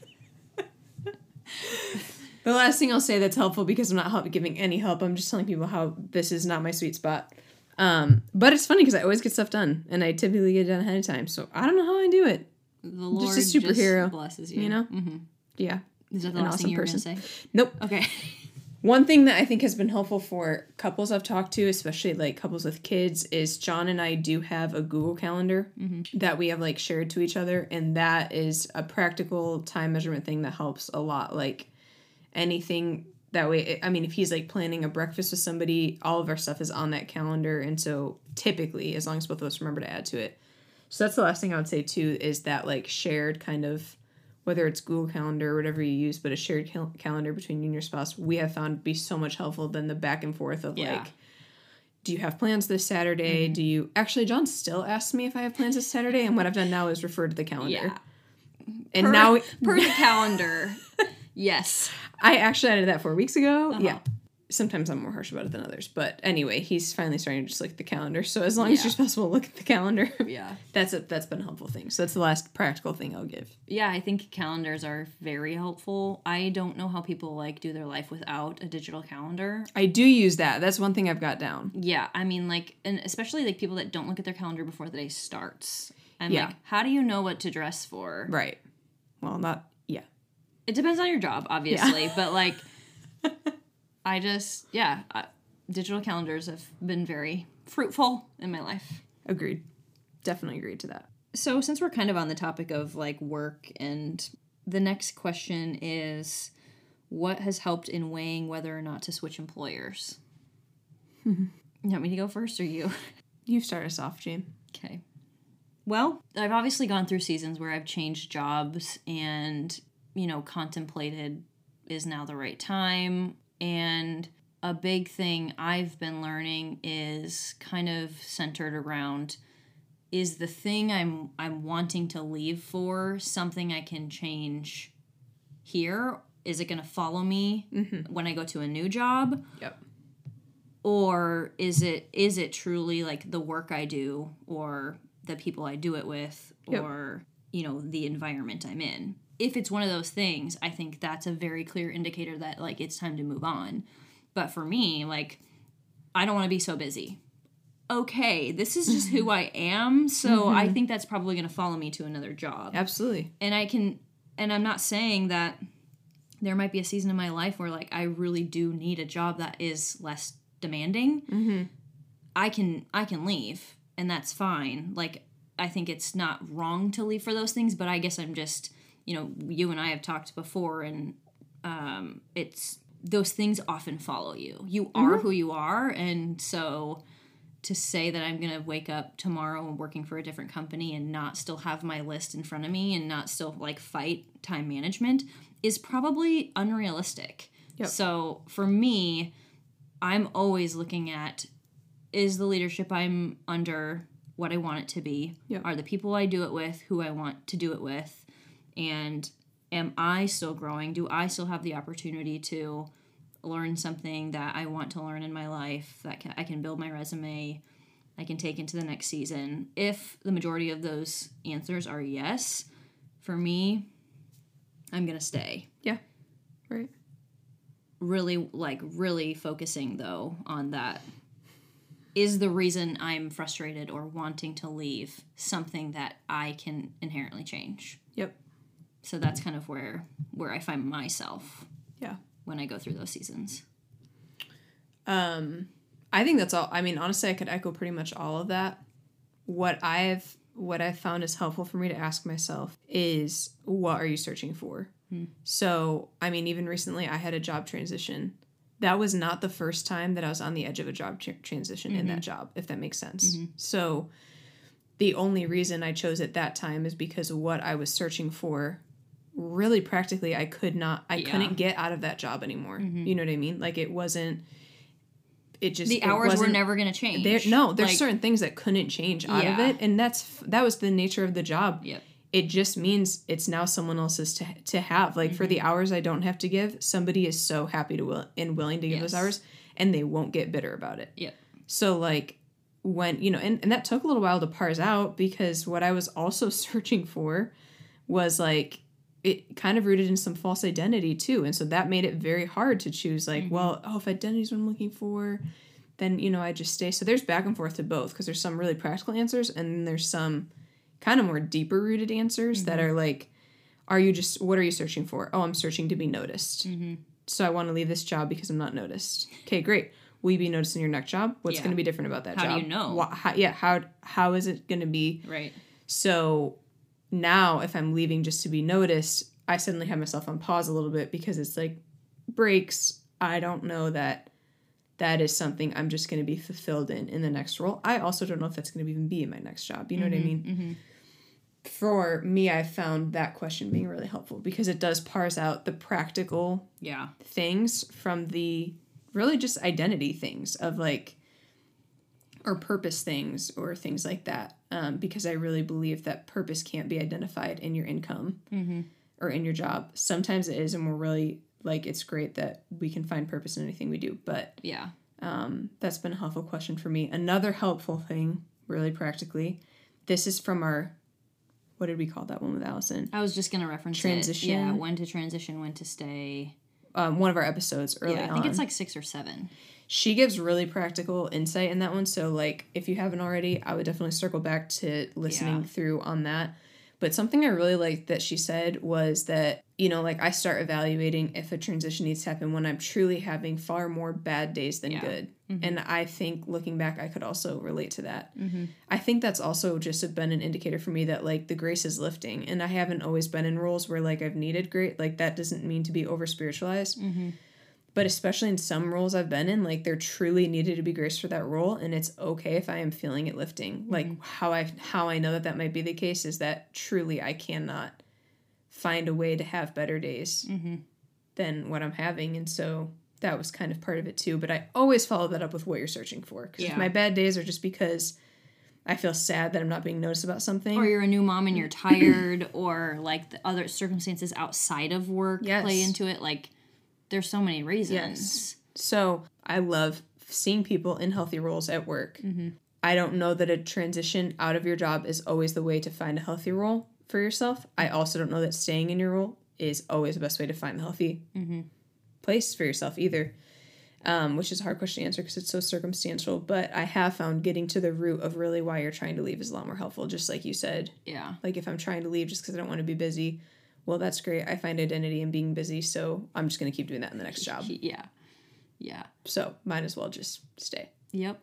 The last thing I'll say that's helpful, because I'm not giving any help, I'm just telling people how this is not my sweet spot. But it's funny because I always get stuff done, and I typically get it done ahead of time. So I don't know how I do it. The Lord just a superhero, just blesses you. Mm-hmm. Yeah. Is that the last thing you were going to say? Nope. Okay. One thing that I think has been helpful for couples I've talked to, especially, like, couples with kids, is John and I do have a Google Calendar that we have, like, shared to each other, and that is a practical time measurement thing that helps a lot. Like, anything that way, I mean, if he's, like, planning a breakfast with somebody, all of our stuff is on that calendar, and so typically, as long as both of us remember to add to it. So that's the last thing I would say, too, is that, like, shared kind of, whether it's Google Calendar or whatever you use, but a shared calendar between you and your spouse, we have found to be so much helpful than the back and forth of, like, do you have plans this Saturday? Do you... Actually, John still asks me if I have plans this Saturday, and what I've done now is refer to the calendar. Yeah. And now... Per the calendar. Yes. I actually added that 4 weeks ago. Yeah. Sometimes I'm more harsh about it than others. But anyway, he's finally starting to just look at the calendar. So as long as you're supposed to look at the calendar, that's been a helpful thing. So that's the last practical thing I'll give. Yeah, I think calendars are very helpful. I don't know how people like do their life without a digital calendar. I do use that. That's one thing I've got down. Yeah, I mean, like, and especially like people that don't look at their calendar before the day starts. And like, how do you know what to dress for? Right. Well, not, It depends on your job, obviously, but like... digital calendars have been very fruitful in my life. Agreed. Definitely agreed to that. So since we're kind of on the topic of like work, and the next question is, what has helped in weighing whether or not to switch employers? You want me to go first or you? You start us off, Jane. Okay. Well, I've obviously gone through seasons where I've changed jobs and, contemplated, is now the right time? And a big thing I've been learning is kind of centered around, is the thing I'm wanting to leave for something I can change here? Is it going to follow me when I go to a new job? Yep. Or is it truly like the work I do or the people I do it with or, the environment I'm in? If it's one of those things, I think that's a very clear indicator that, like, it's time to move on. But for me, like, I don't want to be so busy. Okay, this is just who I am, so I think that's probably going to follow me to another job. Absolutely. And I'm not saying that there might be a season in my life where, like, I really do need a job that is less demanding. I can leave, and that's fine. Like, I think it's not wrong to leave for those things, but I guess I'm just... you and I have talked before, and it's those things often follow you. You are who you are, and so to say that I'm going to wake up tomorrow and working for a different company and not still have my list in front of me and not still, like, fight time management is probably unrealistic. Yep. So for me, I'm always looking at, is the leadership I'm under what I want it to be? Yep. Are the people I do it with who I want to do it with? And am I still growing? Do I still have the opportunity to learn something that I want to learn in my life, that I can build my resume, I can take into the next season? If the majority of those answers are yes, for me, I'm going to stay. Yeah, right. Really focusing, though, on that. Is the reason I'm frustrated or wanting to leave something that I can inherently change? Yep. So that's kind of where I find myself. Yeah. When I go through those seasons. I think that's all. I mean, honestly, I could echo pretty much all of that. What I've found is helpful for me to ask myself is, what are you searching for? So, I mean, even recently I had a job transition. That was not the first time that I was on the edge of a job transition in that job, if that makes sense. So the only reason I chose at that time is because what I was searching for, really practically, I couldn't get out of that job anymore. You know what I mean? Like, the hours were never going to change. There's certain things that couldn't change out of it. And that was the nature of the job. Yep. It just means it's now someone else's to have. Like, for the hours I don't have to give, somebody is so happy and willing to give those hours, and they won't get bitter about it. Yep. So, like, when, and that took a little while to parse out, because what I was also searching for was, like, it kind of rooted in some false identity too. And so that made it very hard to choose, like, if identity is what I'm looking for, then, I just stay. So there's back and forth to both, because there's some really practical answers, and then there's some kind of more deeper rooted answers that are like, what are you searching for? Oh, I'm searching to be noticed. So I want to leave this job because I'm not noticed. Okay, great. Will you be noticed in your next job? What's going to be different about that job? How do you know? How is it going to be? Right. So now, if I'm leaving just to be noticed, I suddenly have myself on pause a little bit, because it's like, breaks. I don't know that is something I'm just going to be fulfilled in the next role. I also don't know if that's going to even be in my next job. You know what I mean? For me, I found that question being really helpful, because it does parse out the practical things from the really just identity things of, like, or purpose things or things like that, because I really believe that purpose can't be identified in your income or in your job. Sometimes it is, and we're really, like, it's great that we can find purpose in anything we do, but Yeah. That's been a helpful question for me. Another helpful thing, really practically, this is from our, what did we call that one with Allison? I was just going to reference Transition. it. Yeah, when to transition, when to stay. One of our episodes early on. I think it's like 6 or 7. She gives really practical insight in that one. So, like, if you haven't already, I would definitely circle back to listening through on that. But something I really liked that she said was that, you know, like, I start evaluating if a transition needs to happen when I'm truly having far more bad days than good. And I think looking back, I could also relate to that. I think that's also just been an indicator for me that, like, the grace is lifting. And I haven't always been in roles where, like, I've needed grace. Like, that doesn't mean to be over spiritualized. But especially in some roles I've been in, like, there truly needed to be grace for that role, and it's okay if I am feeling it lifting. Like, how I know that might be the case is that truly I cannot find a way to have better days than what I'm having, and so that was kind of part of it too. But I always follow that up with what you're searching for, because if my bad days are just because I feel sad that I'm not being noticed about something, or you're a new mom and you're tired, or like the other circumstances outside of work play into it, like. There's so many reasons. Yes. So I love seeing people in healthy roles at work. I don't know that a transition out of your job is always the way to find a healthy role for yourself. I also don't know that staying in your role is always the best way to find the healthy place for yourself either, which is a hard question to answer because it's so circumstantial. But I have found getting to the root of really why you're trying to leave is a lot more helpful, just like you said. Yeah. Like, if I'm trying to leave just because I don't want to be busy, well, that's great. I find identity in being busy, so I'm just going to keep doing that in the next job. Yeah. Yeah. So might as well just stay. Yep.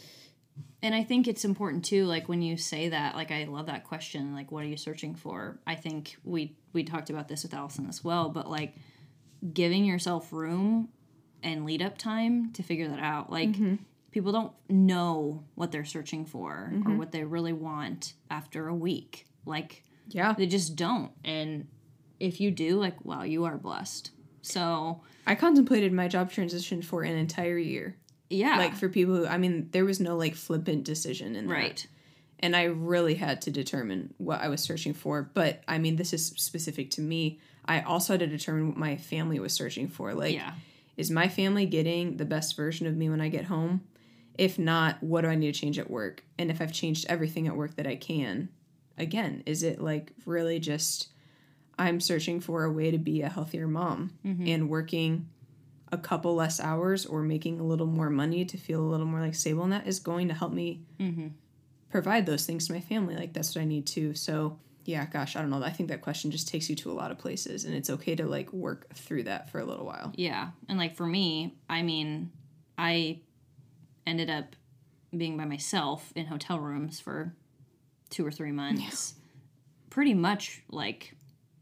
And I think it's important, too, like, when you say that, like, I love that question, like, what are you searching for? I think we talked about this with Allison as well, but, like, giving yourself room and lead up time to figure that out. Like, people don't know what they're searching for or what they really want after a week. Like, they just don't. And if you do, like, wow, you are blessed. So I contemplated my job transition for an entire year. Yeah. Like, for people who, I mean, there was no, like, flippant decision in that. Right. And I really had to determine what I was searching for. But, I mean, this is specific to me. I also had to determine what my family was searching for. Like, is my family getting the best version of me when I get home? If not, what do I need to change at work? And if I've changed everything at work that I can, again, is it, like, really just I'm searching for a way to be a healthier mom and working a couple less hours or making a little more money to feel a little more, like, stable, and that is going to help me provide those things to my family. Like, that's what I need too. So, yeah, gosh, I don't know. I think that question just takes you to a lot of places, and it's okay to, like, work through that for a little while. Yeah. And, like, for me, I mean, I ended up being by myself in hotel rooms for 2 or 3 months. Pretty much, like,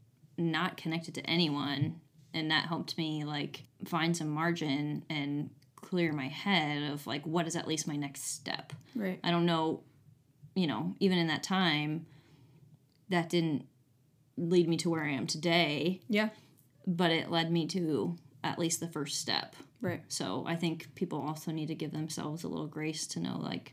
not connected to anyone, and that helped me, like, find some margin and clear my head of, like, what is at least my next step. Right. I don't know, you know, even in that time, that didn't lead me to where I am today. Yeah. But it led me to at least the first step. Right. So I think people also need to give themselves a little grace to know, like,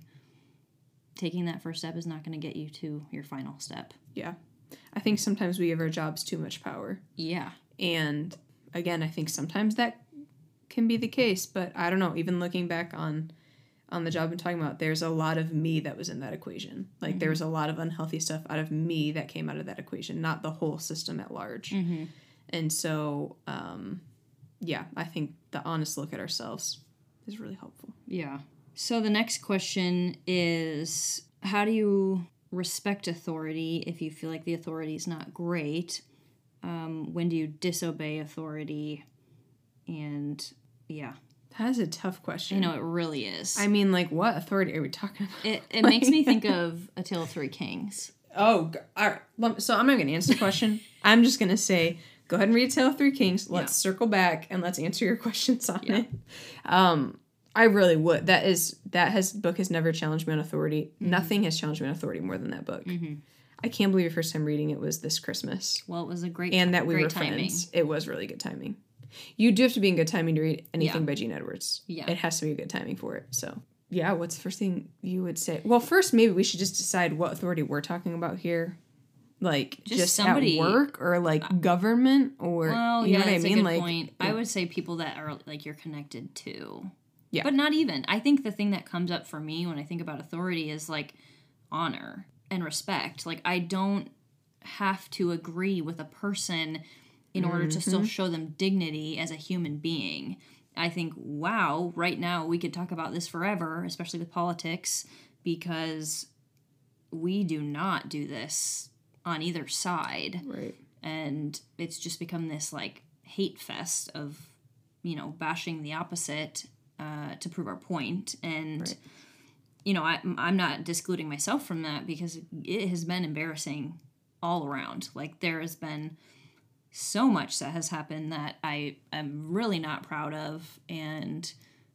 taking that first step is not going to get you to your final step. Yeah. I think sometimes we give our jobs too much power. Yeah. And again, I think sometimes that can be the case, but I don't know, even looking back on the job I'm talking about, there's a lot of me that was in that equation. Like, there was a lot of unhealthy stuff out of me that came out of that equation, not the whole system at large. And so, yeah, I think the honest look at ourselves is really helpful. Yeah. So the next question is, how do you respect authority if you feel like the authority is not great? When do you disobey authority? And, yeah. That is a tough question. You know, it really is. I mean, like, what authority are we talking about? It makes me think of A Tale of Three Kings. Oh, all right. So I'm not going to answer the question. I'm just going to say, go ahead and read A Tale of Three Kings. Let's circle back and let's answer your questions on it. I really would. Book has never challenged me on authority. Nothing has challenged me on authority more than that book. I can't believe your first time reading it was this Christmas. Well, it was a great and that we were timing. Friends. It was really good timing. You do have to be in good timing to read anything by Gene Edwards. Yeah. It has to be good timing for it. So, Yeah, what's the first thing you would say? Well, first, maybe we should just decide what authority we're talking about here. Like, just somebody at work or, like, government or, well, you know yeah, what I that's mean? a good Like, point. I would say people that are, like, you're connected to. Yeah. But not even. I think the thing that comes up for me when I think about authority is, like, honor and respect. Like, I don't have to agree with a person in order to still show them dignity as a human being. I think, wow, right now we could talk about this forever, especially with politics, because we do not do this on either side. Right. And it's just become this, like, hate fest of, you know, bashing the opposite to prove our point. And, Right. you know, I'm not discluding myself from that because it has been embarrassing all around. Like, there has been so much that has happened that I am really not proud of. And,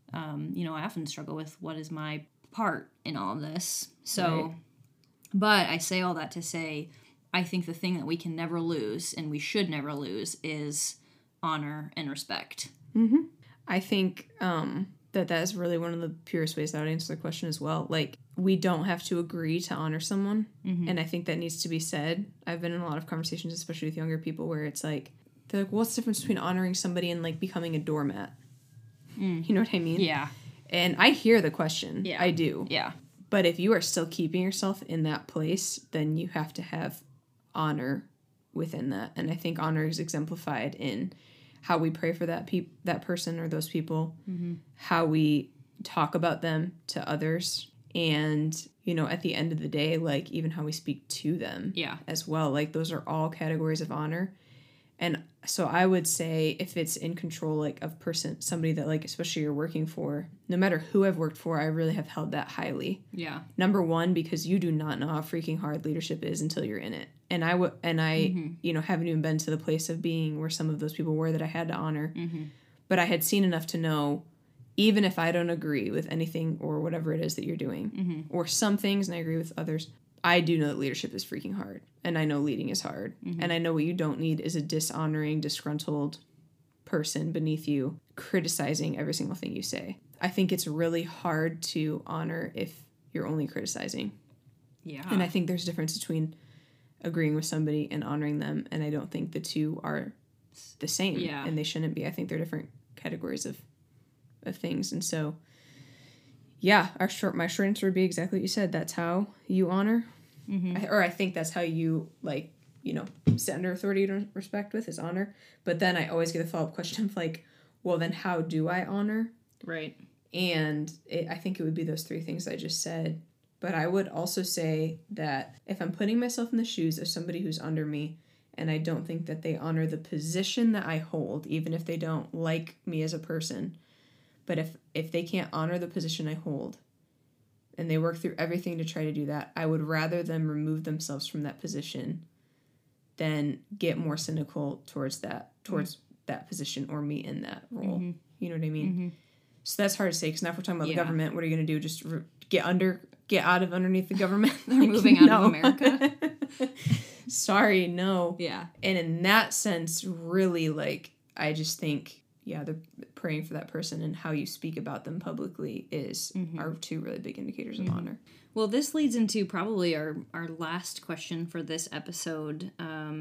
you know, I often struggle with what is my part in all of this. So, Right. But I say all that to say, I think the thing that we can never lose and we should never lose is honor and respect. Mm-hmm. I think that is really one of the purest ways that I would answer the question as well. Like, we don't have to agree to honor someone. Mm-hmm. And I think that needs to be said. I've been in a lot of conversations, especially with younger people, where it's like, they're like, what's the difference between honoring somebody and, like, becoming a doormat? You know what I mean? Yeah. And I hear the question. Yeah. I do. Yeah. But if you are still keeping yourself in that place, then you have to have honor within that. And I think honor is exemplified in how we pray for that person or those people, how we talk about them to others, and, you know, at the end of the day, like, even how we speak to them as well. Like, those are all categories of honor. And so I would say if it's in control, like, of somebody that, like, especially you're working for, no matter who I've worked for, I really have held that highly. Yeah. Number one, because you do not know how freaking hard leadership is until you're in it. And I you know, haven't even been to the place of being where some of those people were that I had to honor. Mm-hmm. But I had seen enough to know, even if I don't agree with anything or whatever it is that you're doing, or some things, and I agree with others, I do know that leadership is freaking hard. And I know leading is hard. Mm-hmm. And I know what you don't need is a dishonoring, disgruntled person beneath you criticizing every single thing you say. I think it's really hard to honor if you're only criticizing. Yeah. And I think there's a difference between agreeing with somebody and honoring them. And I don't think the two are the same. Yeah. And they shouldn't be. I think they're different categories of things. And so, yeah, my short answer would be exactly what you said. That's how you honor. Mm-hmm. I think that's how you, like, you know, sit under authority to respect with is honor. But then I always get a follow-up question of, like, well, then how do I honor? Right. And I think it would be those three things I just said. But I would also say that if I'm putting myself in the shoes of somebody who's under me and I don't think that they honor the position that I hold, even if they don't like me as a person, but if they can't honor the position I hold and they work through everything to try to do that, I would rather them remove themselves from that position than get more cynical towards that position or me in that role. Mm-hmm. You know what I mean? Mm-hmm. So that's hard to say, because now if we're talking about the government, what are you going to do? Just get out of underneath the government? They're moving out of America. Sorry, no. Yeah. And in that sense, really, like, I just think, they're praying for that person, and how you speak about them publicly are two really big indicators of honor. Well, this leads into probably our last question for this episode.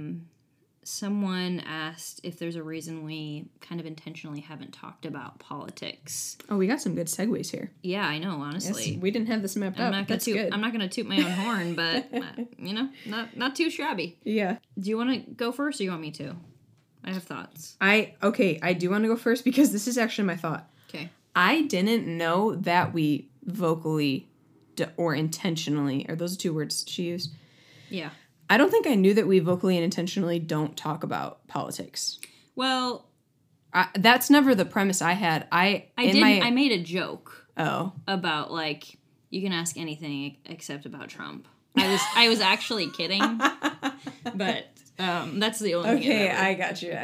Someone asked if there's a reason we kind of intentionally haven't talked about politics. Oh, we got some good segues here. Yeah, I know, honestly. Yes, we didn't have this mapped out. That's good. I'm not going to toot my own horn, but, you know, not too shabby. Yeah. Do you want to go first, or do you want me to? I have thoughts. I do want to go first, because this is actually my thought. Okay. I didn't know that we vocally or intentionally, or those are two words she used. Yeah. I don't think I knew that we vocally and intentionally don't talk about politics. Well, that's never the premise I had. I made a joke. Oh. About, like, you can ask anything except about Trump. I was actually kidding, but that's the only thing. Okay, I got you.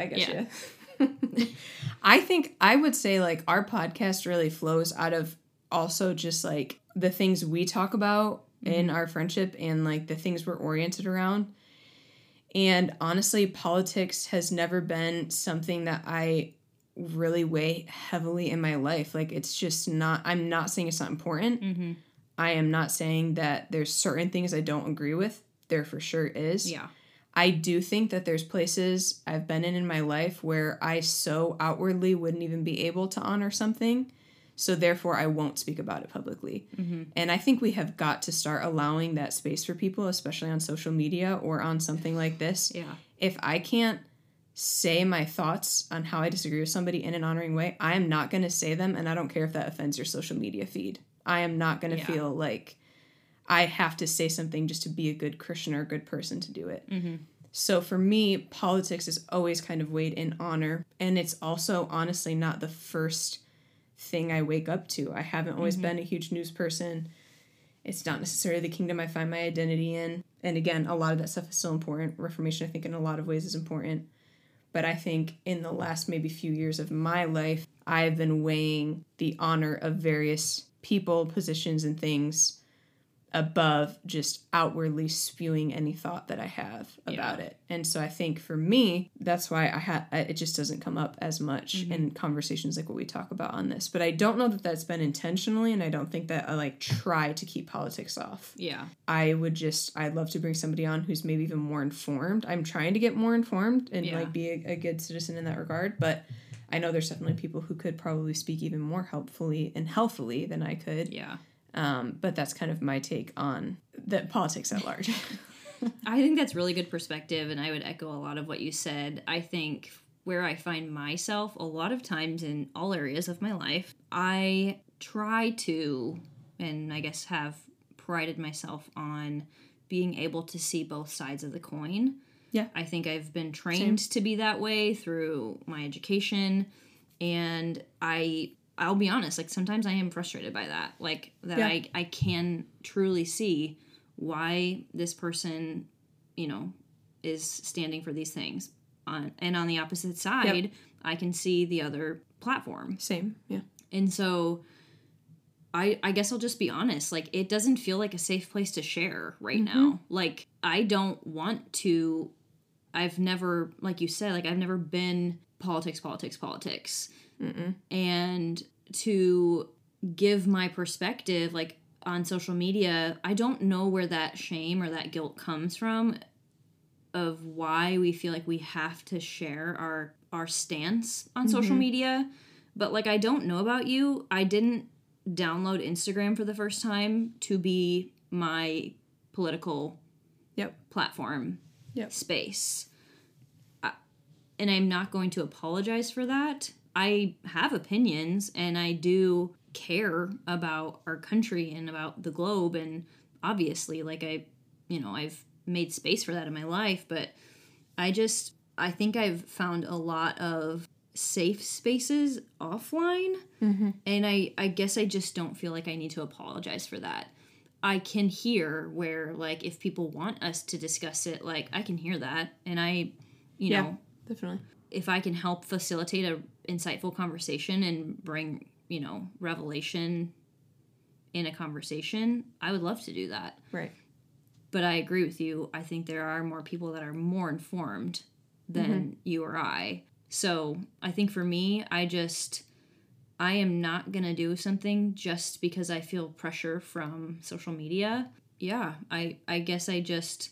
I think I would say, like, our podcast really flows out of also just, like, the things we talk about in our friendship and, like, the things we're oriented around. And honestly, politics has never been something that I really weigh heavily in my life. Like, it's just not, I'm not saying it's not important. Mm-hmm. I am not saying that there's certain things I don't agree with. There for sure is. Yeah. I do think that there's places I've been in my life where I so outwardly wouldn't even be able to honor something. So therefore, I won't speak about it publicly. Mm-hmm. And I think we have got to start allowing that space for people, especially on social media or on something like this. Yeah. If I can't say my thoughts on how I disagree with somebody in an honoring way, I am not going to say them, and I don't care if that offends your social media feed. I am not going to feel like I have to say something just to be a good Christian or a good person to do it. Mm-hmm. So for me, politics is always kind of weighed in honor, and it's also honestly not the first thing I wake up to. I haven't always been a huge news person. It's not necessarily the kingdom I find my identity in. And again, a lot of that stuff is still important. Reformation, I think, in a lot of ways is important. But I think in the last maybe few years of my life, I've been weighing the honor of various people, positions, and things above just outwardly spewing any thought that I have about it. And so I think for me, that's why it just doesn't come up as much in conversations like what we talk about on this. But I don't know that that's been intentionally, and I don't think that I try to keep politics off. Yeah. I'd love to bring somebody on who's maybe even more informed. I'm trying to get more informed and be a good citizen in that regard, but I know there's definitely people who could probably speak even more helpfully and healthfully than I could. Yeah. But that's kind of my take on the politics at large. I think that's really good perspective, and I would echo a lot of what you said. I think where I find myself a lot of times in all areas of my life, I try to, and I guess have prided myself on being able to see both sides of the coin. Yeah. I think I've been trained to be that way through my education, and I'll be honest, sometimes I am frustrated by that. I can truly see why this person, is standing for these things. And on the opposite side, I can see the other platform. Same, yeah. And so I guess I'll just be honest. It doesn't feel like a safe place to share right now. I don't want to. I've never, like you said, I've never been politics. Mm-mm. And to give my perspective, on social media, I don't know where that shame or that guilt comes from of why we feel like we have to share our stance on social media. But I don't know about you. I didn't download Instagram for the first time to be my political platform space. And I'm not going to apologize for that. I have opinions, and I do care about our country and about the globe, and obviously, I've made space for that in my life, but I think I've found a lot of safe spaces offline, and I guess I just don't feel like I need to apologize for that. I can hear where, if people want us to discuss it, I can hear that, and I, definitely. If I can help facilitate a insightful conversation and bring, revelation in a conversation, I would love to do that. Right. But I agree with you. I think there are more people that are more informed than you or I. So I think for me, I am not going to do something just because I feel pressure from social media. Yeah, I guess I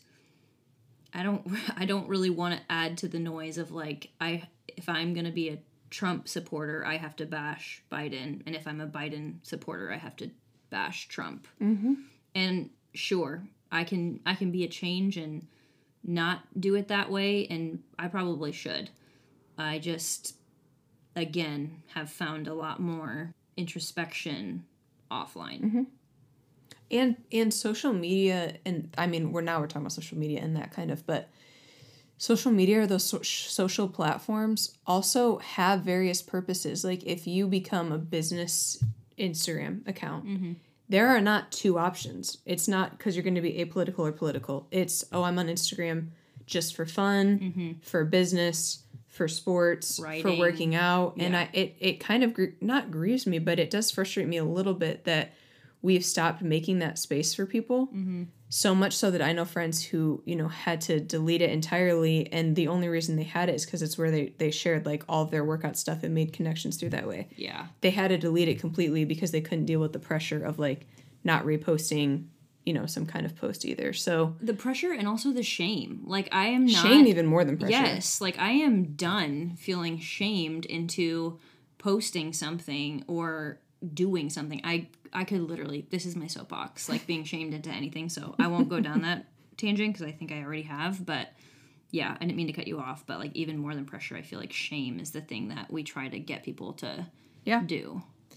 don't really want to add to the noise of if I'm going to be a Trump supporter, I have to bash Biden, and if I'm a Biden supporter, I have to bash Trump. And sure, I can be a change and not do it that way, and I probably should. I just, again, have found a lot more introspection offline. And social media, and I mean, we're talking about social media and that kind of, but social media or those social platforms also have various purposes. If you become a business Instagram account, there are not two options. It's not because you're going to be apolitical or political. It's, I'm on Instagram just for fun, for business, for sports, Writing. For working out. And it kind of not grieves me, but it does frustrate me a little bit that we've stopped making that space for people. So much so that I know friends who, had to delete it entirely. And the only reason they had it is because it's where they shared like all of their workout stuff and made connections through that way. Yeah. They had to delete it completely because they couldn't deal with the pressure of like not reposting, some kind of post either. So the pressure and also the shame. Like I am not. Shame even more than pressure. Yes. Like I am done feeling shamed into posting something or doing something. I could literally, this is my soapbox, like being shamed into anything. So I won't go down that tangent because I think I already have. But yeah, I didn't mean to cut you off. But like even more than pressure, I feel like shame is the thing that we try to get people to do.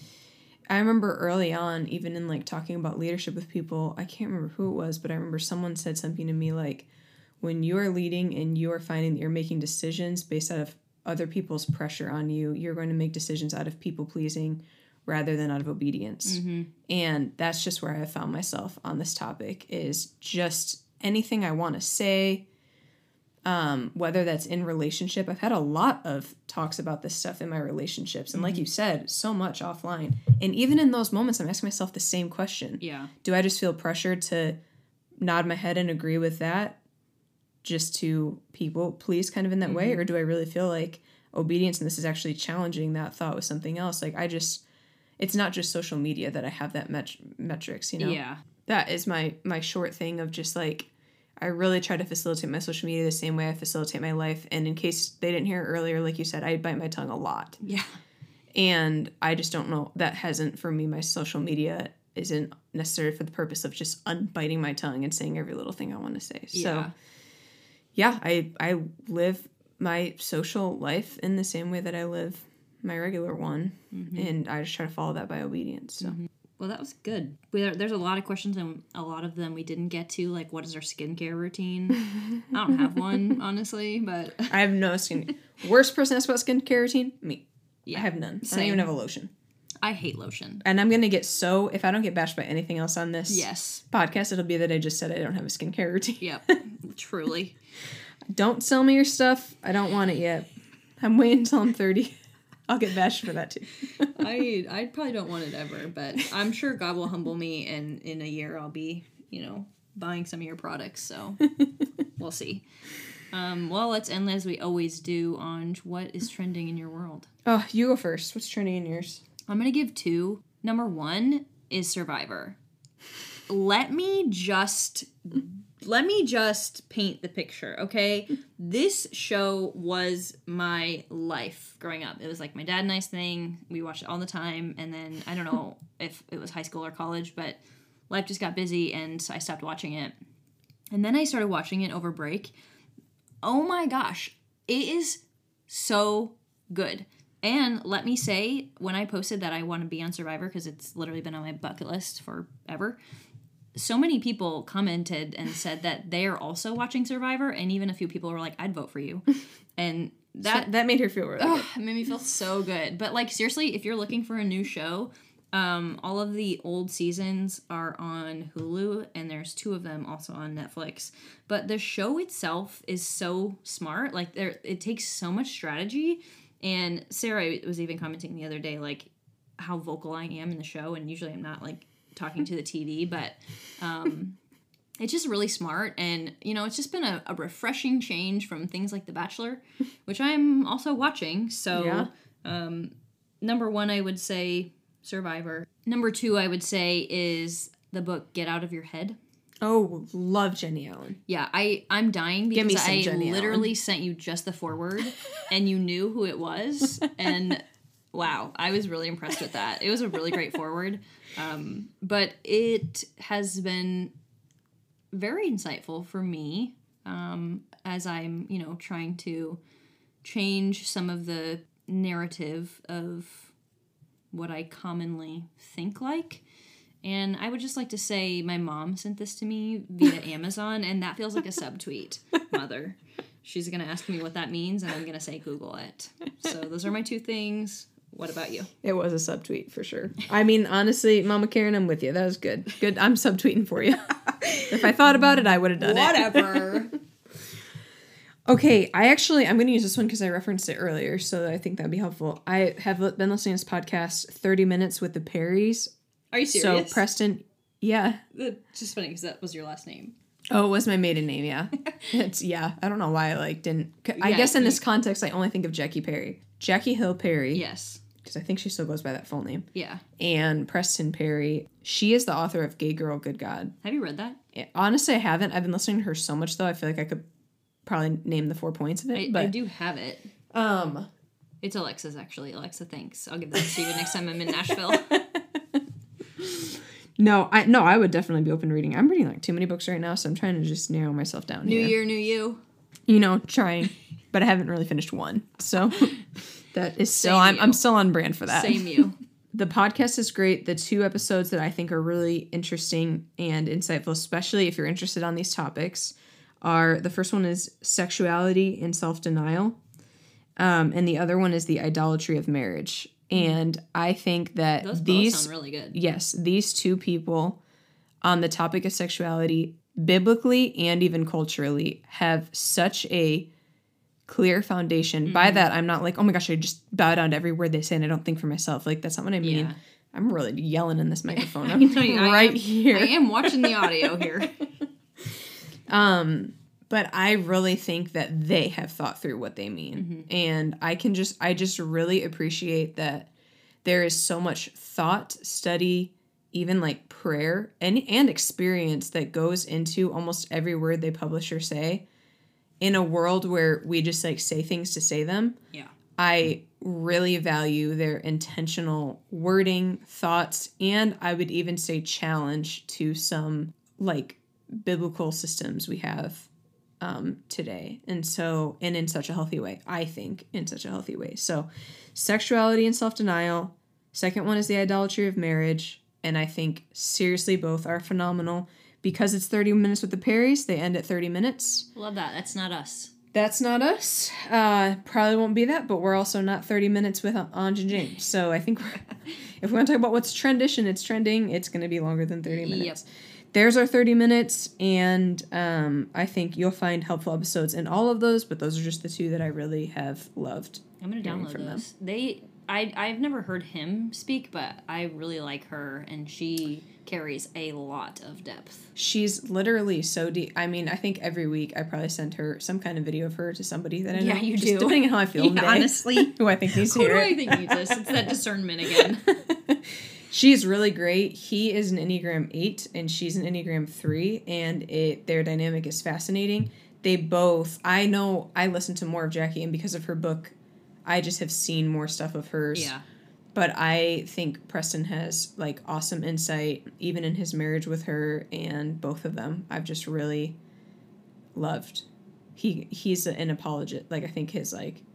I remember early on, even in like talking about leadership with people, I can't remember who it was, but I remember someone said something to me like, when you are leading and you are finding that you're making decisions based out of other people's pressure on you, you're going to make decisions out of people pleasing rather than out of obedience. And that's just where I have found myself on this topic, is just anything I want to say, whether that's in relationship. I've had a lot of talks about this stuff in my relationships. And like you said, so much offline. And even in those moments, I'm asking myself the same question. Yeah. Do I just feel pressured to nod my head and agree with that just to people please kind of in that way? Or do I really feel like obedience and this is actually challenging that thought with something else? Like it's not just social media that I have that metrics, Yeah. That is my short thing of just like, I really try to facilitate my social media the same way I facilitate my life. And in case they didn't hear it earlier, like you said, I bite my tongue a lot. Yeah. And I just don't know, that hasn't, for me, my social media isn't necessarily for the purpose of just unbiting my tongue and saying every little thing I want to say. Yeah. So yeah, I live my social life in the same way that I live my regular one. And I just try to follow that by obedience. So. Well, that was good. There's a lot of questions, and a lot of them we didn't get to, like, what is our skincare routine? I don't have one, honestly, but... I have no skin... Worst person asked about skincare routine? Me. Yeah, I have none. same. I don't even have a lotion. I hate lotion. And I'm going to get so... If I don't get bashed by anything else on this podcast, it'll be that I just said I don't have a skincare routine. Yep, truly. Don't sell me your stuff. I don't want it yet. I'm waiting until I'm 30. I'll get bashed for that too. I probably don't want it ever, but I'm sure God will humble me, and in a year I'll be, buying some of your products. So we'll see. Well, let's end as we always do on what is trending in your world. Oh, you go first. What's trending in yours? I'm gonna give 2. Number 1 is Survivor. Let me just paint the picture, okay? This show was my life growing up. It was like my dad and I's thing. We watched it all the time. And then I don't know if it was high school or college, but life just got busy and I stopped watching it. And then I started watching it over break. Oh my gosh, it is so good. And let me say, when I posted that I want to be on Survivor, because it's literally been on my bucket list forever, so many people commented and said that they are also watching Survivor, and even a few people were like, I'd vote for you. And that made her feel really good. It made me feel so good. But like, seriously, if you're looking for a new show, all of the old seasons are on Hulu, and there's 2 of them also on Netflix. But the show itself is so smart. Like, it takes so much strategy. And Sarah was even commenting the other day, like, how vocal I am in the show, and usually I'm not, like, talking to the TV, but it's just really smart, and it's just been a refreshing change from things like The Bachelor, which I'm also watching. So number 1, I would say Survivor. Number 2, I would say, is the book Get Out of Your Head. Oh, love Jenny Allen. Yeah, I'm dying because I Jenny literally Allen. sent you just the foreword and you knew who it was, and wow, I was really impressed with that. It was a really great foreword. But it has been very insightful for me as I'm, trying to change some of the narrative of what I commonly think like. And I would just like to say my mom sent this to me via Amazon, and that feels like a subtweet, Mother. She's going to ask me what that means, and I'm going to say Google it. So those are my 2 things. What about you? It was a subtweet for sure. I mean, honestly, Mama Karen, I'm with you. That was good. Good. I'm subtweeting for you. If I thought about it, I would have done Whatever. Okay, I'm going to use this one because I referenced it earlier, so I think that'd be helpful. I have been listening to this podcast, 30 Minutes with the Perrys. Are you serious? So Preston, yeah. It's just funny because that was your last name. Oh, it was my maiden name, yeah. I don't know why I didn't. I Yeah, guess in this context, I only think of Jackie Perry. Jackie Hill Perry. Yes. Because I think she still goes by that full name. Yeah. And Preston Perry. She is the author of Gay Girl, Good God. Have you read that? Honestly, I haven't. I've been listening to her so much, though. I feel like I could probably name the 4 points of it. I do have it. It's Alexa's, actually. Alexa, thanks. I'll give that to you next time I'm in Nashville. No, I would definitely be open to reading. I'm reading too many books right now, so I'm trying to just narrow myself down. New year, new you. Trying, but I haven't really finished one. So that is still Same I'm still on brand for that. Same you. The podcast is great. The 2 episodes that I think are really interesting and insightful, especially if you're interested on these topics, are the first one is sexuality and self-denial, and the other one is the idolatry of marriage. And I think that Those both sound really good. Yes, these 2 people on the topic of sexuality, biblically and even culturally, have such a clear foundation. By that, I'm not like, oh my gosh, I just bow down to every word they say and I don't think for myself. That's not what I mean. Yeah. I'm really yelling in this microphone. I'm here. I am watching the audio here. But I really think that they have thought through what they mean. And I just really appreciate that there is so much thought, study, even prayer and experience that goes into almost every word they publish or say in a world where we just say things to say them. Yeah. I really value their intentional wording, thoughts, and I would even say challenge to some biblical systems we have today. And in such a healthy way, I think, in such a healthy way. So sexuality and self-denial. Second one is the idolatry of marriage. And I think seriously, both are phenomenal. Because it's 30 minutes with the Perrys, they end at 30 minutes. Love that. That's not us. That's not us. Probably won't be that, but we're also not 30 minutes with Anj and James. So I think if we want to talk about what's trendish and it's trending, it's going to be longer than 30 minutes. Yep. There's our 30 minutes, and I think you'll find helpful episodes in all of those, but those are just the 2 that I really have loved. I'm going to download those. I've never heard him speak, but I really like her, and she carries a lot of depth. She's literally so deep. I mean, I think every week I probably send her some kind of video of her to somebody that I know. Yeah, you just do. Depending on how I feel today. Honestly. Who I think needs to hear it. Who do I think needs this? It's that discernment again. She's really great. He is an Enneagram 8 and she's an Enneagram 3, and their dynamic is fascinating. They both, I know I listen to more of Jackie, and because of her book, I just have seen more stuff of hers. Yeah. But I think Preston has awesome insight, even in his marriage with her, and both of them I've just really loved. He's an apologist. I think his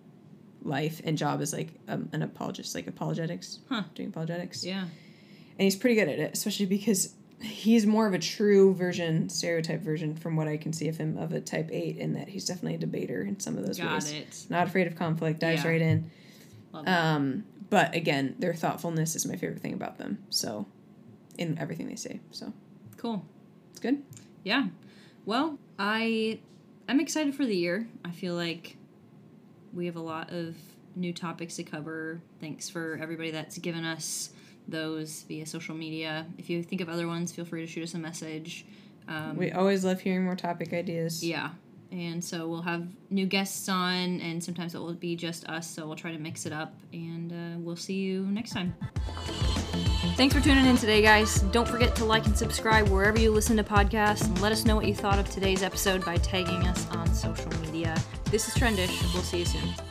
life and job is an apologist, apologetics. Doing apologetics. Yeah. And he's pretty good at it, especially because he's more of a true stereotype version from what I can see of him, of a type 8, in that he's definitely a debater in some of those ways. Got it. Not afraid of conflict, dives right in. Love that. But again, their thoughtfulness is my favorite thing about them. So, in everything they say. So, cool. It's good. Yeah. Well, I'm excited for the year. I feel like we have a lot of new topics to cover. Thanks for everybody that's given us those via social media. If you think of other ones, feel free to shoot us a message. We always love hearing more topic ideas. Yeah. And so we'll have new guests on, and sometimes it will be just us, so we'll try to mix it up, and we'll see you next time. Thanks for tuning in today, guys. Don't forget to like and subscribe wherever you listen to podcasts, and let us know what you thought of today's episode by tagging us on social media. This is Trendish. We'll see you soon.